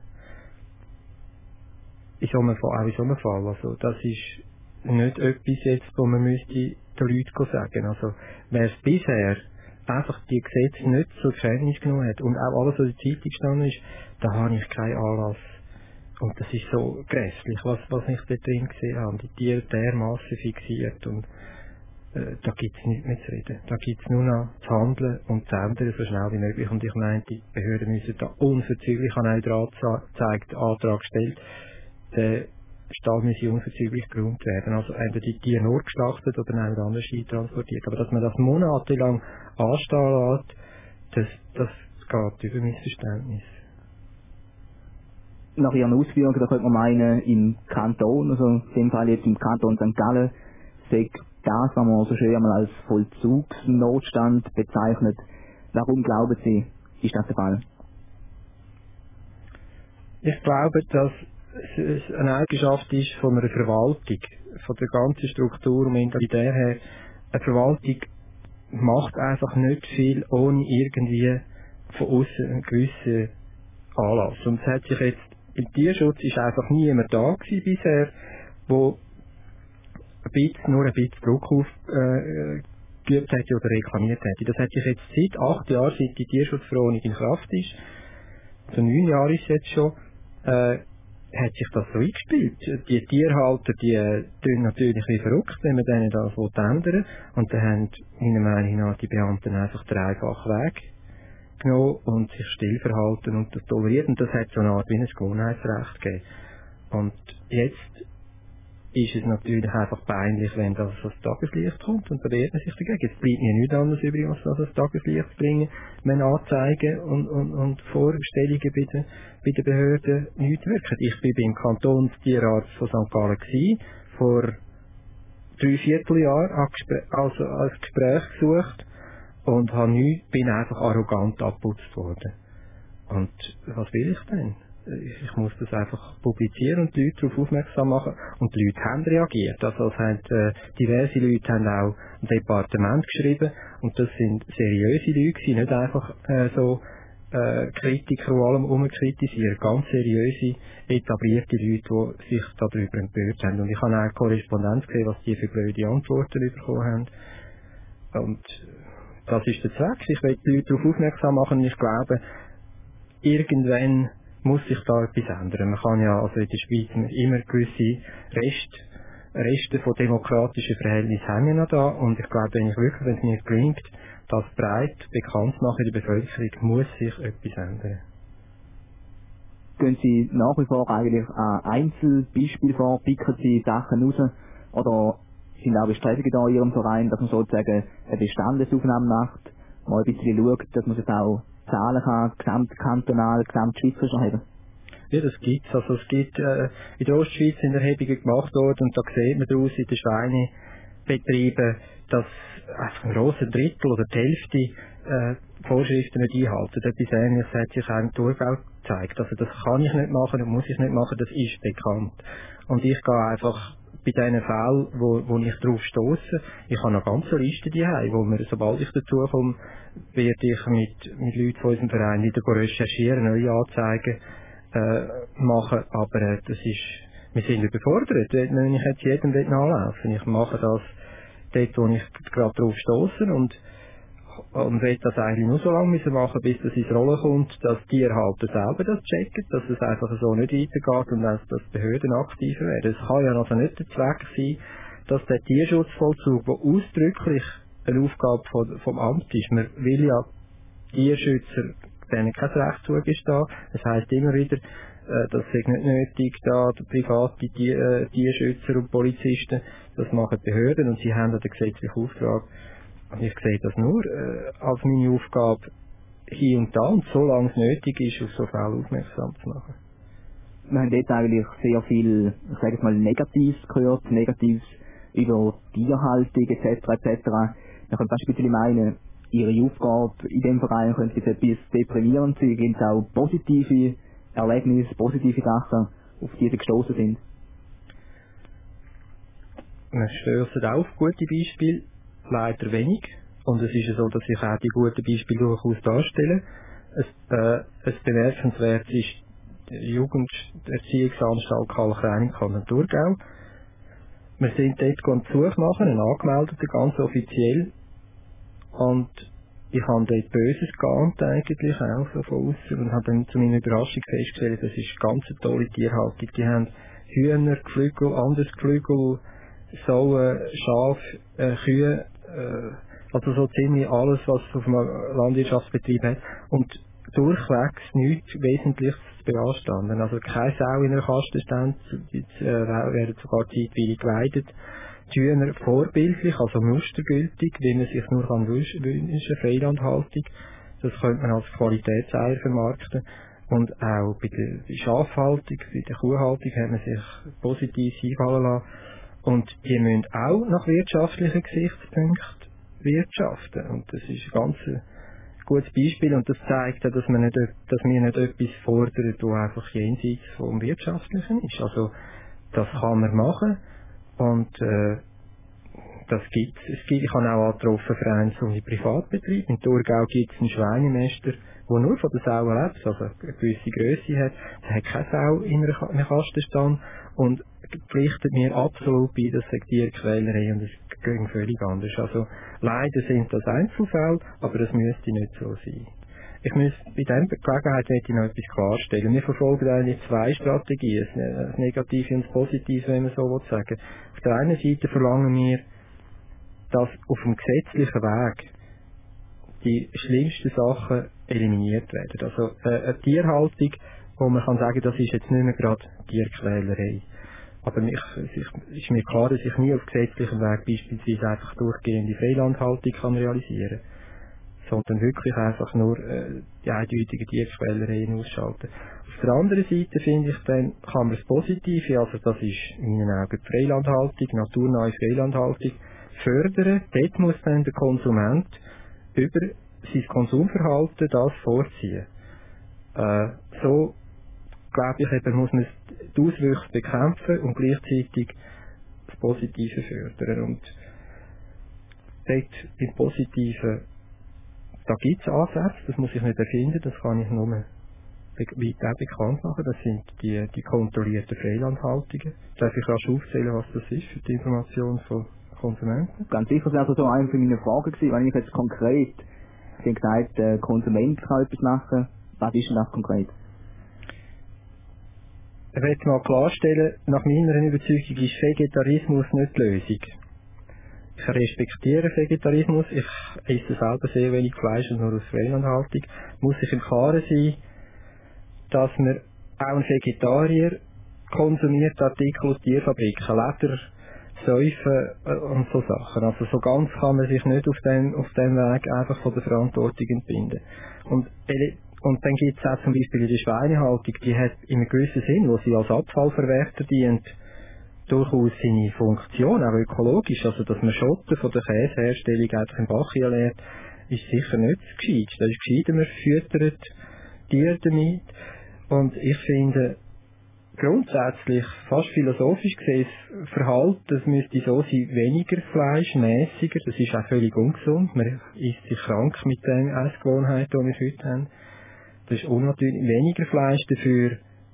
In so einem Fall. Also das ist nicht etwas jetzt, wo man müsste den Leuten sagen. Also wer es bisher einfach die Gesetze nicht zur Kenntnis genommen hat und auch alles, was in der Zeitung gestanden ist, da habe ich keinen Anlass. Und das ist so grässlich, was ich da drin gesehen habe. Die Tiere dermassen fixiert und da gibt es nichts mehr zu reden. Da gibt es nur noch zu handeln und zu ändern, so schnell wie möglich. Und ich meine, die Behörden müssen da unverzüglich an einen Antrag gestellt. Der Stall müsse unverzüglich geräumt werden. Also entweder die Tiere nur geschlachtet oder in einem anderen Ski transportiert. Aber dass man das monatelang anstehen lässt, das geht über Missverständnis. Nach Ihren Ausführungen, da könnte man meinen, im Kanton, also in dem Fall jetzt im Kanton St. Gallen, sagt das, was man so schön einmal als Vollzugsnotstand bezeichnet. Warum glauben Sie, ist das der Fall? Ich glaube, dass es eine Eigenschaft ist von einer Verwaltung, von der ganzen Struktur und Mentalität her. Eine Verwaltung macht einfach nicht viel, ohne irgendwie von außen einen gewissen Anlass. Und es hat sich jetzt, im Tierschutz ist einfach niemand da gewesen bisher, wo nur ein bisschen Druck aufgeübt hätte oder reklamiert hätte. Das hat sich jetzt seit 8 Jahren, seit die Tierschutzverordnung in Kraft ist, so 9 Jahre ist es jetzt schon, hat sich das so eingespielt. Die Tierhalter, die tun natürlich wie verrückt, wenn man denen das ändern will. Und dann haben, meiner Meinung nach, die Beamten einfach den einfachen Weg genommen und sich still verhalten und das toleriert. Und das hat so eine Art wie ein Gewohnheitsrecht gegeben. Und jetzt ist es natürlich einfach peinlich, wenn das ans Tageslicht kommt, und da wehrt man sich dagegen. Es bleibt mir nichts anderes übrig, als das ans Tageslicht zu bringen, wenn Anzeigen und Vorstellungen bei den Behörden nicht wirken. Ich bin beim Kantonstierarzt von St. Gallen gewesen, vor 3/4 Jahren, also als Gespräch gesucht, und bin einfach arrogant abgeputzt worden. Und was will ich denn? Ich muss das einfach publizieren und die Leute darauf aufmerksam machen. Und die Leute haben reagiert. Also diverse Leute haben auch ein Departement geschrieben. Und das sind seriöse Leute, nicht einfach Kritiker, die allem kritisieren. Ganz seriöse, etablierte Leute, die sich darüber empört haben. Und ich habe auch Korrespondenz gesehen, was die für blöde Antworten bekommen haben. Und das ist der Zweck. Ich will die Leute darauf aufmerksam machen, und ich glaube, irgendwann muss sich da etwas ändern. Man kann ja also in der Schweiz immer gewisse Reste von demokratischen Verhältnissen haben wir noch da, und ich glaube, wenn es mir gelingt, das breit bekannt zu machen in der Bevölkerung, muss sich etwas ändern. Gehen Sie nach wie vor eigentlich an Einzelbeispiele vor, picken Sie Sachen raus, oder sind auch Bestrebungen da in Ihrem Verein, dass man sozusagen eine Bestandesaufnahme macht, mal ein bisschen schaut, dass man es auch Zahlen kann, gesamtkantonal, gesamtschweizerisch haben? Ja, das gibt's. Also es gibt, in der Ostschweiz sind Erhebungen gemacht worden, und da sieht man daraus in den Schweinebetrieben, dass ein grosser Drittel oder die Hälfte Vorschriften nicht einhalten. Etwas Ähnliches hat sich auch im Thurgau gezeigt. Also das kann ich nicht machen, das muss ich nicht machen, das ist bekannt. Und ich gehe einfach bei diesen Fällen, wo ich drauf stosse, ich habe eine ganze Liste daheim, wo mir, sobald ich dazu komme, werde ich mit Leuten von unserem Verein wieder recherchieren, neue Anzeigen machen, aber wir sind überfordert, wenn ich jetzt jedem nachlaufen. Ich mache das dort, wo ich gerade drauf stosse, und will das eigentlich nur so lange machen, bis das ins Rollen kommt, dass die Tierhalter selber das checken, dass es einfach so nicht weitergeht und dass die Behörden aktiver werden. Es kann ja also nicht der Zweck sein, dass der Tierschutzvollzug, der ausdrücklich eine Aufgabe vom Amt ist, man will ja Tierschützer, denen kein Recht zugestehen. Das heisst immer wieder, das ist nicht nötig, da private Tierschützer und Polizisten, das machen die Behörden, und sie haben den gesetzlichen Auftrag. Und ich sehe das nur als meine Aufgabe, hier und da, und solange es nötig ist, auf so Fälle aufmerksam zu machen. Wir haben jetzt eigentlich sehr viel, ich sage es mal, Negatives gehört, Negatives über Tierhaltung etc. etc. Man könnte fast ein bisschen meinen, Ihre Aufgabe in dem Verein könnte jetzt etwas deprimierend sein. Gibt es auch positive Erlebnisse, positive Sachen, auf die Sie gestoßen sind? Wir stößen auch auf gute Beispiele, leider wenig. Und es ist ja so, dass ich auch die guten Beispiele durchaus darstelle. Ein bemerkenswert ist die Jugenderziehungsanstalt Kalkrein im Kanton Thurgau. Wir sind dort die Suche machen, einen Angemeldeten, ganz offiziell. Und ich habe dort Böses geahnt, eigentlich auch so von außen, und habe dann zu meiner Überraschung festgestellt, das ist ganz eine tolle Tierhaltung. Die haben Hühner, Geflügel, anderes Geflügel, Sauen, Schafe, Kühe, also so ziemlich alles, was es auf einem Landwirtschaftsbetrieb hat. Und durchwegs nichts Wesentliches zu beanstanden. Also keine Sau in einer Kastenstand, jetzt werden sogar zeitweilig geweidet. Die Hühner vorbildlich, also mustergültig, wie man sich nur wünschen, Freilandhaltung. Das könnte man als Qualitätseier vermarkten. Und auch bei der Schafhaltung, bei der Kuhhaltung hat man sich positiv einfallen lassen. Und die müssen auch nach wirtschaftlichen Gesichtspunkten wirtschaften. Und das ist ein ganz gutes Beispiel, und das zeigt auch, dass wir nicht etwas fordern, das einfach jenseits vom Wirtschaftlichen ist. Also das kann man machen, und das gibt's. Ich habe auch angetroffen Vereins- und Privatbetriebe. In Thurgau gibt es einen Schweinemester, der nur von der Sau lebt, also eine gewisse Grösse hat. Der hat keine Sau in einem Kastenstand und pflichtet mir absolut bei, das sagt Tierquälerei und das ging völlig anders. Also leider sind das Einzelfälle, aber das müsste nicht so sein. Ich muss bei dieser Gelegenheit noch etwas klarstellen. Wir verfolgen eigentlich zwei Strategien, das Negative und das Positive, wenn man so sagen will. Auf der einen Seite verlangen wir, dass auf dem gesetzlichen Weg die schlimmsten Sachen eliminiert werden. Also eine Tierhaltung, wo man kann sagen, das ist jetzt nicht mehr gerade Tierquälerei. Aber es ist mir klar, dass ich nie auf gesetzlichem Weg beispielsweise einfach durchgehende Freilandhaltung kann realisieren kann, sondern wirklich einfach nur die eindeutigen Tierquälereien ausschalten. Auf der anderen Seite finde ich, dann kann man das Positive, also das ist in meinen Augen die Freilandhaltung, naturnahe Freilandhaltung, fördern. Dort muss dann der Konsument über sein Konsumverhalten das vorziehen. So, glaube ich, eben, muss man die Auswüchse bekämpfen und gleichzeitig das Positive fördern. Und dort im Positiven, da gibt es Ansätze, das muss ich nicht erfinden, das kann ich nur weit auch bekannt machen. Das sind die kontrollierten Freilandhaltungen. Darf ich rasch aufzählen, was das ist für die Information von Konsumenten? Ganz sicher, das wäre also so eine von meinen Fragen gewesen, wenn ich jetzt konkret, Sie haben gesagt, der Konsument kann etwas machen. Was ist denn das konkret? Ich möchte mal klarstellen, nach meiner Überzeugung ist Vegetarismus nicht die Lösung. Ich respektiere Vegetarismus, ich esse selber sehr wenig Fleisch und nur aus Freilandhaltung. Muss ich im Klaren sein, dass man auch ein Vegetarier konsumiert Artikel aus Tierfabriken, Leder, Säufen und so Sachen. Also so ganz kann man sich nicht auf dem Weg einfach von der Verantwortung entbinden. Und dann gibt es auch zum Beispiel die Schweinehaltung, die hat in einem gewissen Sinn, wo sie als Abfallverwerter dient, durchaus seine Funktion, auch ökologisch. Also dass man Schotten von der Käseherstellung einfach im Bach leert, ist sicher nicht das Gescheiteste. Das ist gescheiter, man füttert Tiere damit. Und ich finde, grundsätzlich, fast philosophisch gesehen, das Verhalten, das müsste so sein, weniger Fleisch, mäßiger, das ist auch völlig ungesund. Man isst sich krank mit den Essgewohnheiten, die wir heute haben. Das ist unnatürlich. Weniger Fleisch, dafür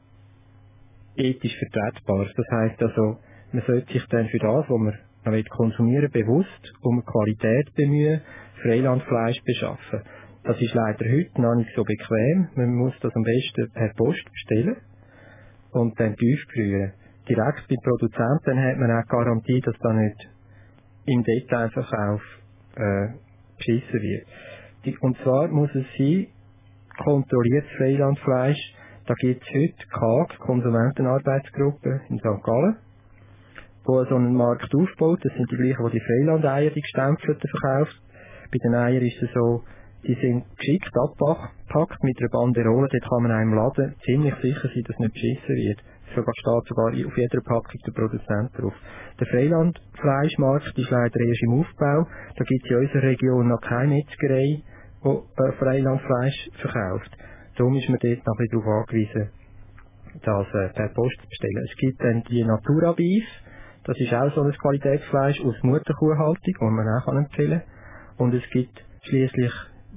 ethisch vertretbar. Das heisst also, man sollte sich dann für das, was man konsumieren will, bewusst um Qualität bemühen, Freilandfleisch beschaffen. Das ist leider heute noch nicht so bequem. Man muss das am besten per Post bestellen und dann tiefgefrieren. Direkt beim Produzenten hat man auch Garantie, dass da nicht im Detailverkauf beschissen wird. Und zwar muss es sein, kontrolliertes Freilandfleisch. Da gibt es heute KAG, Konsumentenarbeitsgruppe in St. Gallen, wo so einen Markt aufbaut. Das sind die gleichen, die Freilandeier, die gestempelten verkauft. Bei den Eiern ist es so, die sind geschickt abgepackt mit einer Banderole. Dort kann man einem Laden ziemlich sicher sein, dass nicht beschissen wird. Sogar steht sogar auf jeder Packung der Produzent drauf. Der Freilandfleischmarkt ist leider erst im Aufbau. Da gibt es in unserer Region noch keine Metzgerei, die Freilandfleisch verkauft. Darum ist man dort noch ein bisschen darauf angewiesen, das per Post zu bestellen. Es gibt dann die Natura Beef, das ist auch so ein Qualitätsfleisch aus Mutterkuhhaltung, das man auch empfehlen kann. Und es gibt schliesslich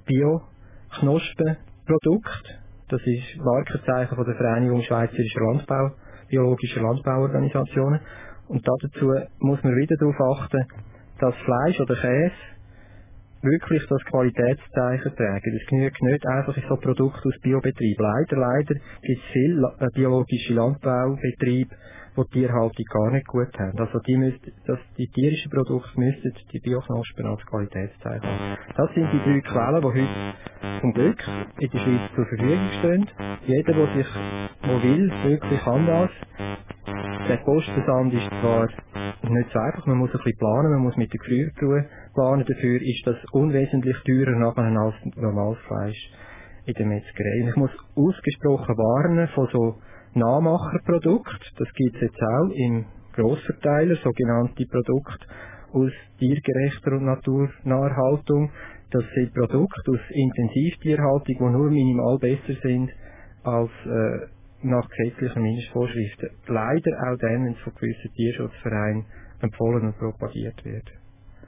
Bio-Knospenprodukte, das ist Markenzeichen von der Vereinigung Schweizerischer Landbau, biologischer Landbauorganisationen. Und dazu muss man wieder darauf achten, dass Fleisch oder Käse wirklich das Qualitätszeichen tragen. Es genügt nicht einfach in so Produkte aus Biobetrieb. Leider gibt es viele biologische Landbaubetriebe, die die Tierhaltung gar nicht gut haben. Also die tierischen Produkte müssten die Bioknospen als Qualitätszeichen haben. Das sind die 3 Quellen, die heute zum Glück in der Schweiz zur Verfügung stehen. Jeder, der will, wirklich kann das. Der Postversand ist zwar nicht so einfach, man muss ein bisschen planen, man muss mit der Gefriertruhe planen, dafür ist das unwesentlich teurer nachher als normales Fleisch in der Metzgerei. Und ich muss ausgesprochen warnen von so Nachmacherprodukten, das gibt es jetzt auch im Grossverteiler, sogenannte Produkte aus tiergerechter und naturnaher Haltung. Das sind Produkte aus Intensivtierhaltung, die nur minimal besser sind als nach gesetzlichen Mindestvorschriften. Leider auch dann, wenn es von gewissen Tierschutzvereinen empfohlen und propagiert wird.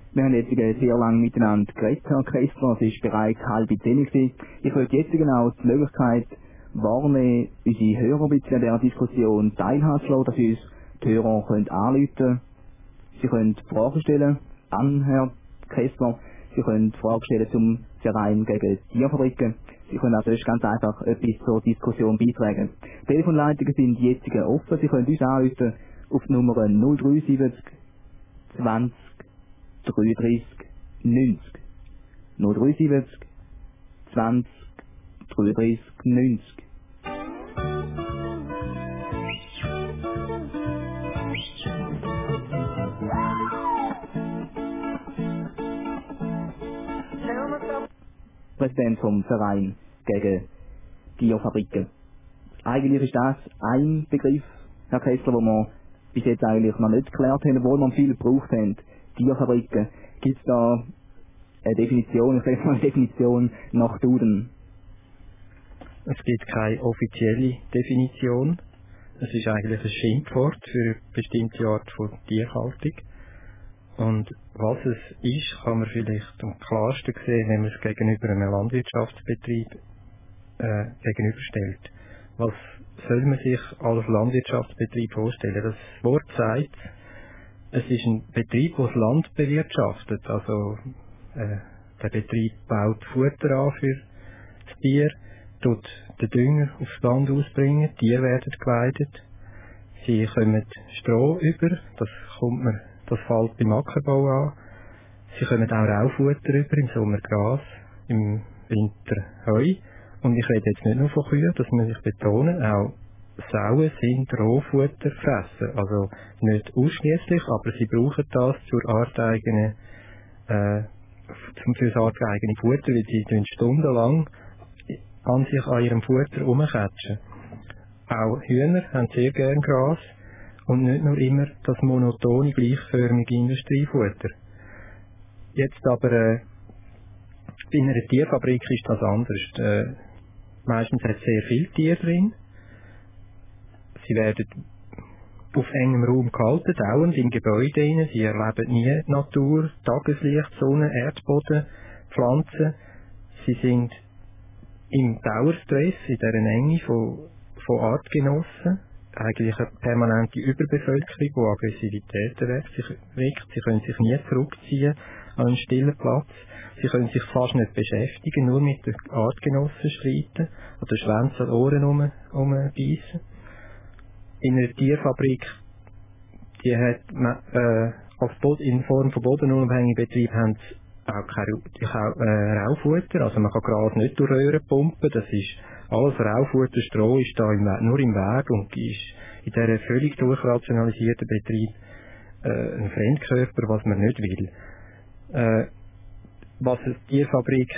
Wir haben jetzt sehr lange miteinander geredet, Herr Kessler. Es ist bereits 9:30 gewesen. Ich würde jetzt genau die Möglichkeit wahrnehmen, unsere Hörer ein bisschen an dieser Diskussion teilhaben zu lassen, dass uns die Hörer anrufen können. Sie können Fragen stellen an Herrn Kessler. Sie können Fragen stellen zum Verein gegen Tierfabriken. Sie können auch sonst ganz einfach etwas zur Diskussion beitragen. Die Telefonleitungen sind jetzt offen. Sie können uns anrufen auf die Nummer 073 20 33 90. 073 20 33 90. Präsident vom Verein gegen Tierfabriken. Eigentlich ist das ein Begriff, Herr Kessler, den wir bis jetzt eigentlich noch nicht geklärt haben, obwohl wir viel gebraucht haben. Tierfabriken. Gibt es da eine Definition, ich sage mal eine Definition nach Duden? Es gibt keine offizielle Definition. Es ist eigentlich ein Schimpfwort für eine bestimmte Art von Tierhaltung. Und was es ist, kann man vielleicht am klarsten sehen, wenn man es gegenüber einem Landwirtschaftsbetrieb gegenüberstellt. Was soll man sich als Landwirtschaftsbetrieb vorstellen? Das Wort sagt, es ist ein Betrieb, der das Land bewirtschaftet. Also der Betrieb baut Futter an für das Tier, tut den Dünger aufs Land ausbringen, die Tiere werden geweidet, sie kommen Stroh über, das fällt beim Ackerbau an, sie kommen auch Raufutter über, im Sommer Gras, im Winter Heu. Und ich rede jetzt nicht nur von Kühen, das muss ich betonen, auch Sauen sind Rohfutter fressen. Also nicht ausschließlich, aber sie brauchen das für das arteigene Futter, weil sie stundenlang an sich an ihrem Futter rumkatschen. Auch Hühner haben sehr gern Gras und nicht nur immer das monotone, gleichförmige Industriefutter. Jetzt aber in einer Tierfabrik ist das anders. Meistens hat es sehr viele Tiere drin. Sie werden auf engem Raum gehalten, dauernd im Gebäude rein. Sie erleben nie Natur, Tageslicht, Sonne, Erdboden, Pflanzen. Sie sind im Dauerstress, in dieser Enge von Artgenossen. Eigentlich eine permanente Überbevölkerung, die Aggressivität erweckt. Sie können sich nie zurückziehen an einen stillen Platz. Sie können sich fast nicht beschäftigen, nur mit den Artgenossen streiten oder Schwänze an Ohren rumbeissen. In einer Tierfabrik, die hat in Form von bodenunabhängigen Betrieb haben sie auch kein Raufutter, also man kann Gras nicht durch Röhren pumpen, das ist alles Raufutter, Stroh ist da nur im Weg und ist in dieser völlig durchrationalisierten Betrieb ein Fremdkörper, was man nicht will. Was eine Tierfabrik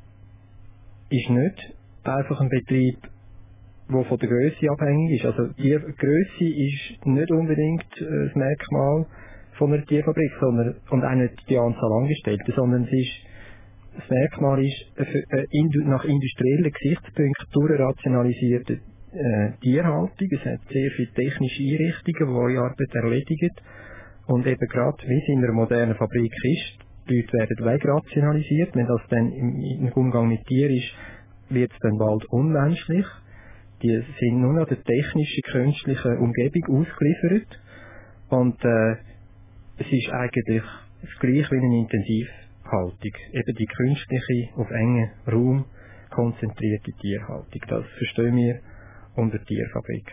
ist nicht einfach ein Betrieb, der von der Grösse abhängig ist. Also die Grösse ist nicht unbedingt das Merkmal von einer Tierfabrik, sondern, und auch nicht die Anzahl Angestellter, sondern das Merkmal ist nach industriellen Gesichtspunkten durchrationalisierte Tierhaltung. Es hat sehr viele technische Einrichtungen, die eure Arbeit erledigen. Und eben gerade, wie es in einer modernen Fabrik ist, die Leute werden wegrationalisiert. Wenn das dann im Umgang mit Tieren ist, wird es dann bald unmenschlich. Die sind nur noch der technischen, künstlichen Umgebung ausgeliefert. Und es ist eigentlich das Gleiche wie eine Intensivhaltung. Eben die künstliche, auf engen Raum konzentrierte Tierhaltung. Das verstehen wir unter Tierfabrik.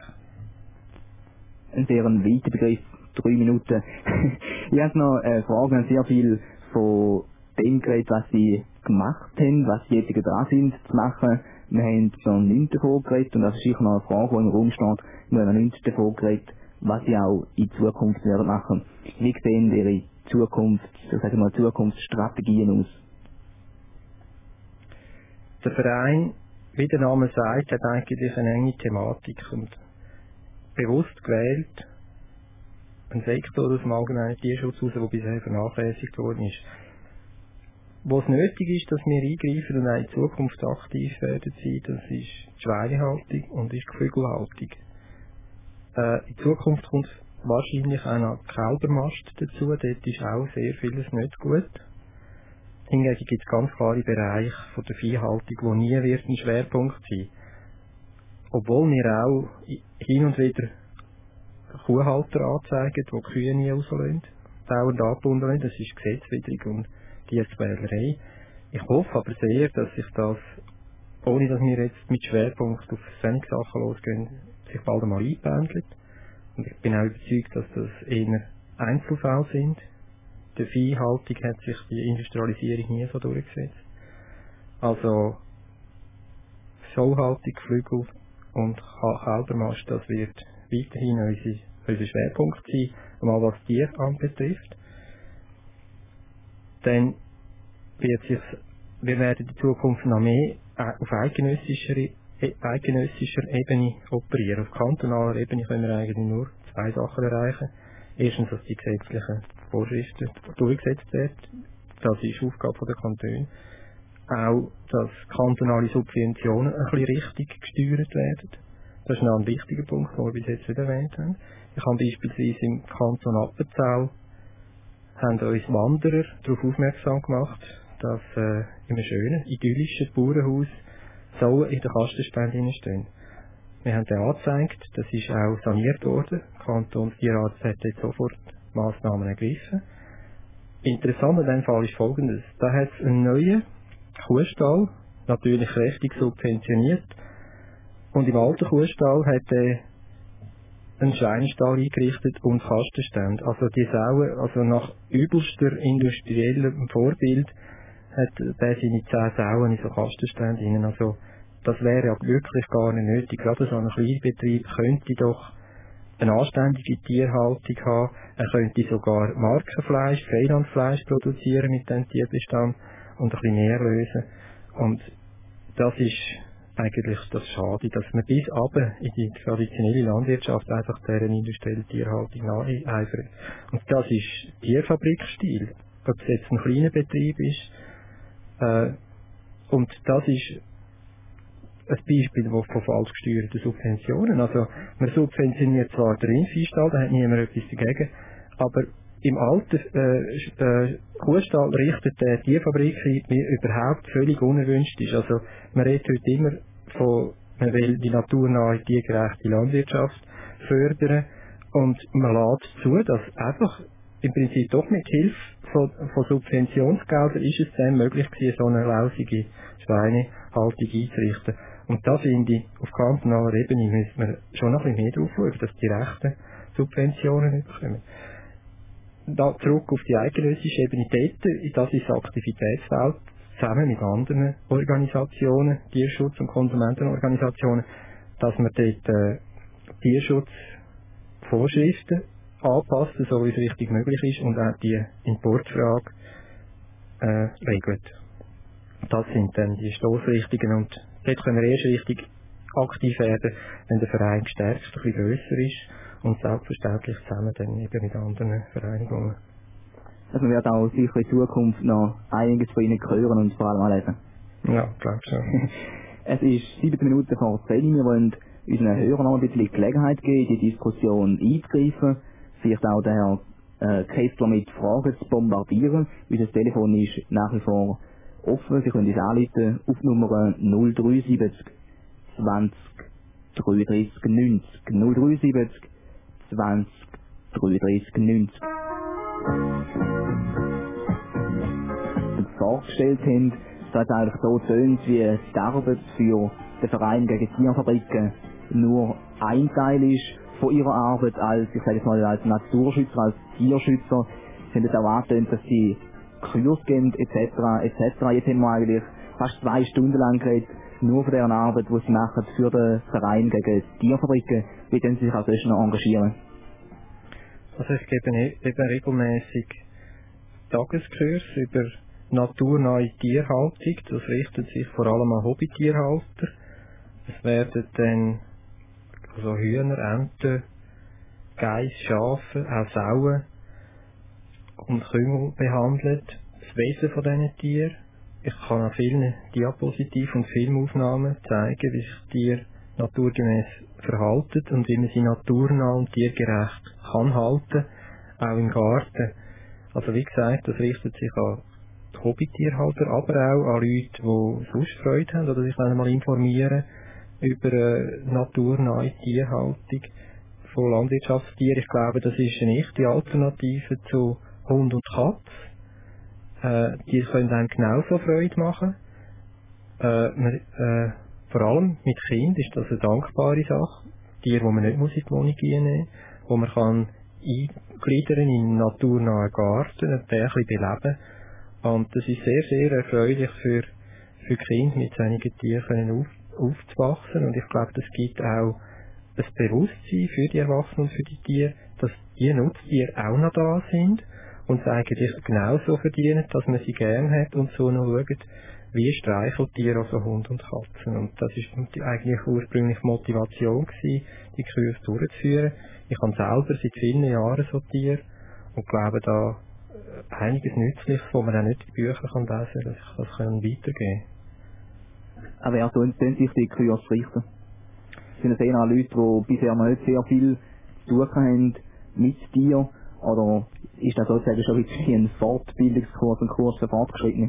Ein sehr weiter Begriff, 3 Minuten. Ich habe noch Fragen, sehr viel von dem geredet, was Sie gemacht haben, was Sie jetzt dran sind zu machen. Wir haben noch nichts davon geredet und das ist sicher noch eine Frage, die im Raum steht. Wir haben noch nichts davon geredet, was Sie auch in Zukunft werden machen. Wie sehen Ihre Zukunftsstrategien aus? Der Verein, wie der Name sagt, hat eigentlich eine enge Thematik und bewusst gewählt ein Sektor aus dem allgemeinen Tierschutz raus, der bisher vernachlässigt worden ist. Wo es nötig ist, dass wir eingreifen und auch in Zukunft aktiv werden sein, das ist die Schweinehaltung und die Geflügelhaltung. In Zukunft kommt wahrscheinlich auch noch Kälbermast dazu, dort ist auch sehr vieles nicht gut. Hingegen gibt es ganz klare Bereiche von der Viehhaltung, wo nie wird ein Schwerpunkt sein. Obwohl wir auch hin und wieder Kuhhalter anzeigen, die Kühe nie rauslassen, dauernd angebunden werden, das ist gesetzwidrig und Tierquälerei. Ich hoffe aber sehr, dass sich das, ohne dass wir jetzt mit Schwerpunkt auf solche Sachen losgehen, sich bald einmal einpendelt. Und ich bin auch überzeugt, dass das eher Einzelfälle sind. Der Viehhaltung hat sich die Industrialisierung nie so durchgesetzt. Also Schauhaltung, Flügel und Kälbermast, das wird weiterhin unser Schwerpunkt sein, mal was Tier anbetrifft. Dann wir werden in Zukunft noch mehr auf eidgenössischer Ebene operieren. Auf kantonaler Ebene können wir eigentlich nur zwei Sachen erreichen. Erstens, dass die gesetzlichen Vorschriften durchgesetzt werden. Das ist Aufgabe der Kantone. Auch, dass kantonale Subventionen ein bisschen richtig gesteuert werden. Das ist noch ein wichtiger Punkt, den wir bis jetzt nicht erwähnt haben. Ich habe beispielsweise im Kanton Appenzell haben uns Wanderer darauf aufmerksam gemacht, dass in einem schönen, idyllischen Bauernhaus Sauen in der Kastenspende stehen. Wir haben den angezeigt, das ist auch saniert worden. Der Kantonstierarzt hat jetzt sofort Massnahmen ergriffen. Interessant in diesem Fall ist Folgendes. Da hat es einen neuen Kuhstall, natürlich richtig subventioniert. Und im alten Kuhstall hat er einen Schweinestall eingerichtet und Kastenstände. Also die Sauen, also nach übelster industriellem Vorbild, hat der seine 10 Sauen in so Kastenstände rein. Also das wäre ja wirklich gar nicht nötig. Gerade so ein Kleinbetrieb könnte doch eine anständige Tierhaltung haben. Er könnte sogar Markenfleisch, Freilandfleisch produzieren mit dem Tierbestand und ein bisschen mehr lösen. Und das ist eigentlich das Schade, dass man bis runter in die traditionelle Landwirtschaft einfach deren industrielle Tierhaltung nacheifert. Und das ist Tierfabrikstil. Ob es jetzt ein kleiner Betrieb ist, und das ist ein Beispiel von falsch gesteuerten Subventionen. Also man subventioniert zwar den Rindviehstall, da hat niemand etwas dagegen, aber im alten Kuhstall richtet der Tierfabrik ein, die überhaupt völlig unerwünscht ist. Also man redet heute immer von, man will die naturnahe, tiergerechte Landwirtschaft fördern und man lässt zu, dass einfach im Prinzip doch mit Hilfe von Subventionsgeldern ist es dann möglich gewesen, so eine lausige Schweinehaltung einzurichten. Und da finde ich, auf kantonaler Ebene müssen wir schon noch ein bisschen mehr drauf schauen, dass die rechten Subventionen bekommen. Da zurück auf die eidgenössische Ebene, das ist das Aktivitätsfeld, zusammen mit anderen Organisationen, Tierschutz- und Konsumentenorganisationen, dass man dort Tierschutzvorschriften anpasst, so wie es richtig möglich ist, und auch die Importfrage regelt. Das sind dann die Stossrichtungen, und dort können wir erst richtig aktiv werden, wenn der Verein gestärkt, ein bisschen grösser ist und selbstverständlich zusammen dann eben mit anderen Vereinigungen. Also man wird auch sicher in Zukunft noch einiges von Ihnen hören und vor allem anlesen. Ja, glaube schon. Es ist 17 Minuten vor 10 Uhr. Wir wollen unseren Hörern noch ein bisschen Gelegenheit geben, in die Diskussion einzugreifen, vielleicht auch den Herrn Kessler mit Fragen zu bombardieren. Unser Telefon ist nach wie vor offen. Sie können uns anrufen auf die Nummer 073 20 33 90. 073 20 33 90. Vorgestellt haben, dass es eigentlich so tönt, wie die Arbeit für den Verein gegen Tierfabriken nur ein Teil ist von ihrer Arbeit als, ich sage jetzt mal, als Naturschützer, als Tierschützer. Sie haben es auch angetönt, dass sie Kurs geben, etc., etc. Jetzt haben wir eigentlich fast 2 Stunden lang geredet, nur von deren Arbeit, die sie machen für den Verein gegen Tierfabriken. Wie können sie sich auch sonst noch engagieren? Also ich gebe eben regelmäßig Tageskurs über naturnahe Tierhaltung. Das richtet sich vor allem an Hobbytierhalter. Es werden dann also Hühner, Enten, Geiss, Schafe, auch Sauen und Küngel behandelt. Das Wesen von diesen Tieren. Ich kann an vielen Diapositiven und Filmaufnahmen zeigen, wie sich Tiere naturgemäß verhalten und wie man sie naturnah und tiergerecht kann halten, auch im Garten. Also wie gesagt, das richtet sich an die Hobbytierhalter, aber auch an Leute, die sonst Freude haben oder sich mal informieren über naturnahe Tierhaltung von Landwirtschaftstieren. Ich glaube, das ist eine echte Alternative zu Hund und Katz. Die können einem genauso Freude machen. Vor allem mit Kind ist das eine dankbare Sache. Tiere, die man nicht in die Wohnung nehmen muss, wo man kann eingliedern in einen naturnahen Garten und den ein bisschen beleben. Und das ist sehr, sehr erfreulich für Kinder mit solchen Tieren aufzuwachsen. Und ich glaube, das gibt auch ein Bewusstsein für die Erwachsenen und für die Tiere, dass die Nutztiere auch noch da sind und es eigentlich genauso verdienen, dass man sie gern hat und so noch schaut, wie Streicheltiere, also Hund und Katzen. Und das war eigentlich ursprünglich Motivation gewesen, die Kurs durchzuführen. Ich habe selber seit vielen Jahren so Tiere und glaube da einiges Nützliches, was man auch nicht in Büchern kann lesen kann, dass ich das weitergeben kann. Aber wer tun sich die Kurs richten? Sind es eher Leute, die bisher noch nicht sehr viel zu tun haben mit dir? Oder ist das sozusagen schon ein Fortbildungskurs, ein Kurs für Fortgeschrittene?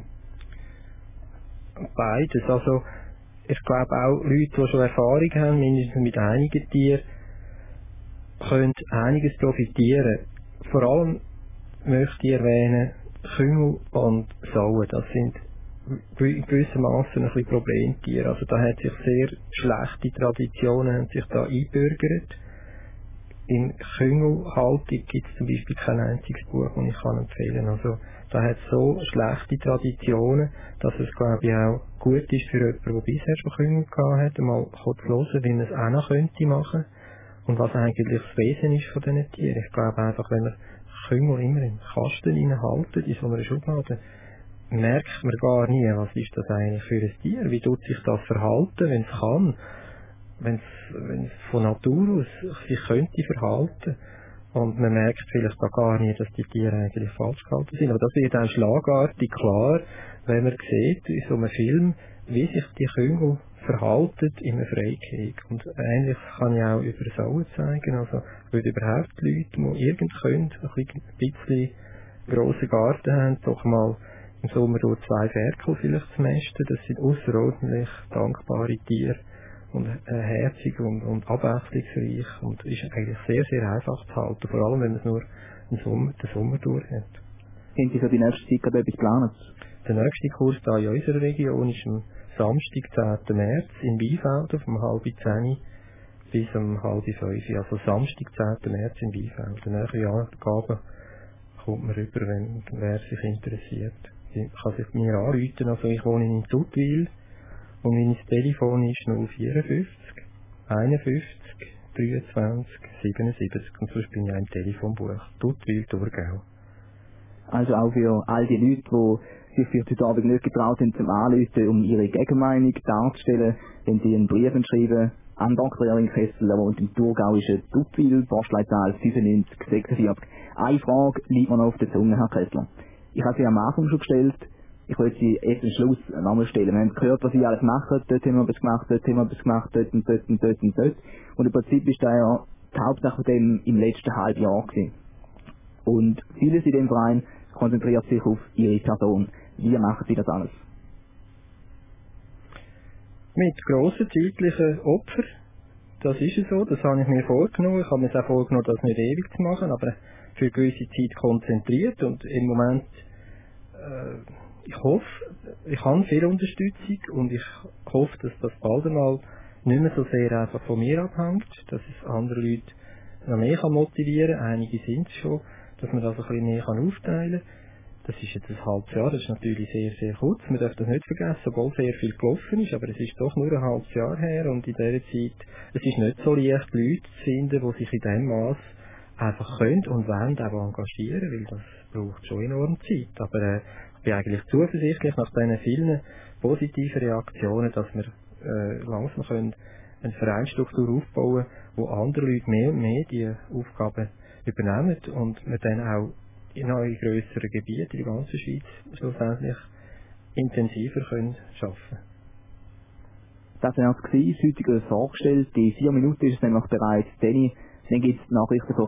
Beides. Also, ich glaube auch, Leute, die schon Erfahrung haben, mindestens mit einigen Tieren, können einiges profitieren. Vor allem möchte ich erwähnen, Küngel und Sauen. Das sind in gewissem Maße ein bisschen Problemtiere. Also da hat sich sehr schlechte Traditionen haben sich da eingebürgert. In Küngelhaltung gibt es zum Beispiel kein einziges Buch, das ich empfehlen kann. Also da hat es so schlechte Traditionen, dass es, glaube ich, auch gut ist für jemanden, der bisher schon Küngel gehabt hat, mal zu hören, wie man es auch noch könnte machen und was eigentlich das Wesen ist von diesen Tieren. Ich glaube einfach, wenn man Küngel immer im Kasten reinhalten, in so einer Schublade, merkt man gar nie, was ist das eigentlich für ein Tier, wie tut sich das verhalten, wenn es kann, wenn es von Natur aus sich könnte verhalten. Und man merkt vielleicht auch gar nicht, dass die Tiere eigentlich falsch gehalten sind. Aber das wird dann schlagartig klar, wenn man sieht, in so einem Film, wie sich die Küngel verhalten in einem Freikrieg. Und ähnlich kann ich auch über Sauen zeigen. Also würde überhaupt die Leute, die irgend können, ein bisschen grossen Garten haben, doch mal im Sommer durch 2 Ferkel vielleicht zu mästen. Das sind ausserordentlich dankbare Tiere und herzig und abwechslungsreich und ist eigentlich sehr, sehr einfach zu halten, vor allem wenn man es nur den Sommer durch hat. Haben Sie für die nächste Zeit gerade etwas geplant? Der nächste Kurs hier in unserer Region ist am Samstag, 10. März in Weinfeld vom 4:30 bis um 4:30. Also Samstag, 10. März in Weinfeld. Eine nähere Angabe kommt man rüber, wer sich interessiert. Man kann sich mir anrufen, also ich wohne in Tuttwil und mein Telefon ist 054 51 23 77 und sonst bin ich auch im Telefonbuch. Tuttwil, Thurgau. Also auch für all die Leute, die sich für heute Abend nicht getraut haben zum Anrufen, um ihre Gegenmeinung darzustellen, wenn sie einen Brief schreiben an Dr. Erwin Kessel, der wohnt im thurgauischen Tuttwil, Postleitzahl 9546. Eine Frage liegt mir noch auf der Zunge, Herr Kessler. Ich habe sie am Anfang schon gestellt, ich wollte sie erst am Schluss nochmal stellen. Wir haben gehört, was sie alles machen, dort haben wir etwas gemacht, dort haben wir etwas gemacht, dort und dort und dort und dort. Und im Prinzip ist da ja die Hauptsache von dem im letzten halben Jahr gewesen. Und vieles in dem Verein konzentriert sich auf ihre Person. Wie machen sie das alles? Mit grossen zeitlichen Opfern. Das ist es so, das habe ich mir vorgenommen. Ich habe mir auch vorgenommen, das nicht ewig zu machen, aber für eine gewisse Zeit konzentriert. Und im Moment, ich hoffe, ich habe viel Unterstützung und ich hoffe, dass das bald einmal nicht mehr so sehr einfach von mir abhängt, dass es andere Leute noch mehr motivieren kann. Einige sind es schon, dass man das ein bisschen mehr aufteilen kann. Das ist jetzt ein halbes Jahr, das ist natürlich sehr, sehr kurz. Man darf das nicht vergessen, obwohl sehr viel gelaufen ist, aber es ist doch nur ein halbes Jahr her und in dieser Zeit, es ist nicht so leicht, Leute zu finden, die sich in diesem Maß einfach können und wollen auch engagieren, weil das braucht schon enorm Zeit. Aber ich bin eigentlich zuversichtlich nach diesen vielen positiven Reaktionen, dass wir langsam können eine Vereinsstruktur aufbauen, wo andere Leute mehr und mehr die Aufgaben übernehmen und wir dann auch in neuen grösseren Gebieten in der ganzen Schweiz schlussendlich intensiver können arbeiten. Das war es, das heutige vorgestellt. In 4 Minuten ist es nämlich bereits. Dann gibt es Nachrichten von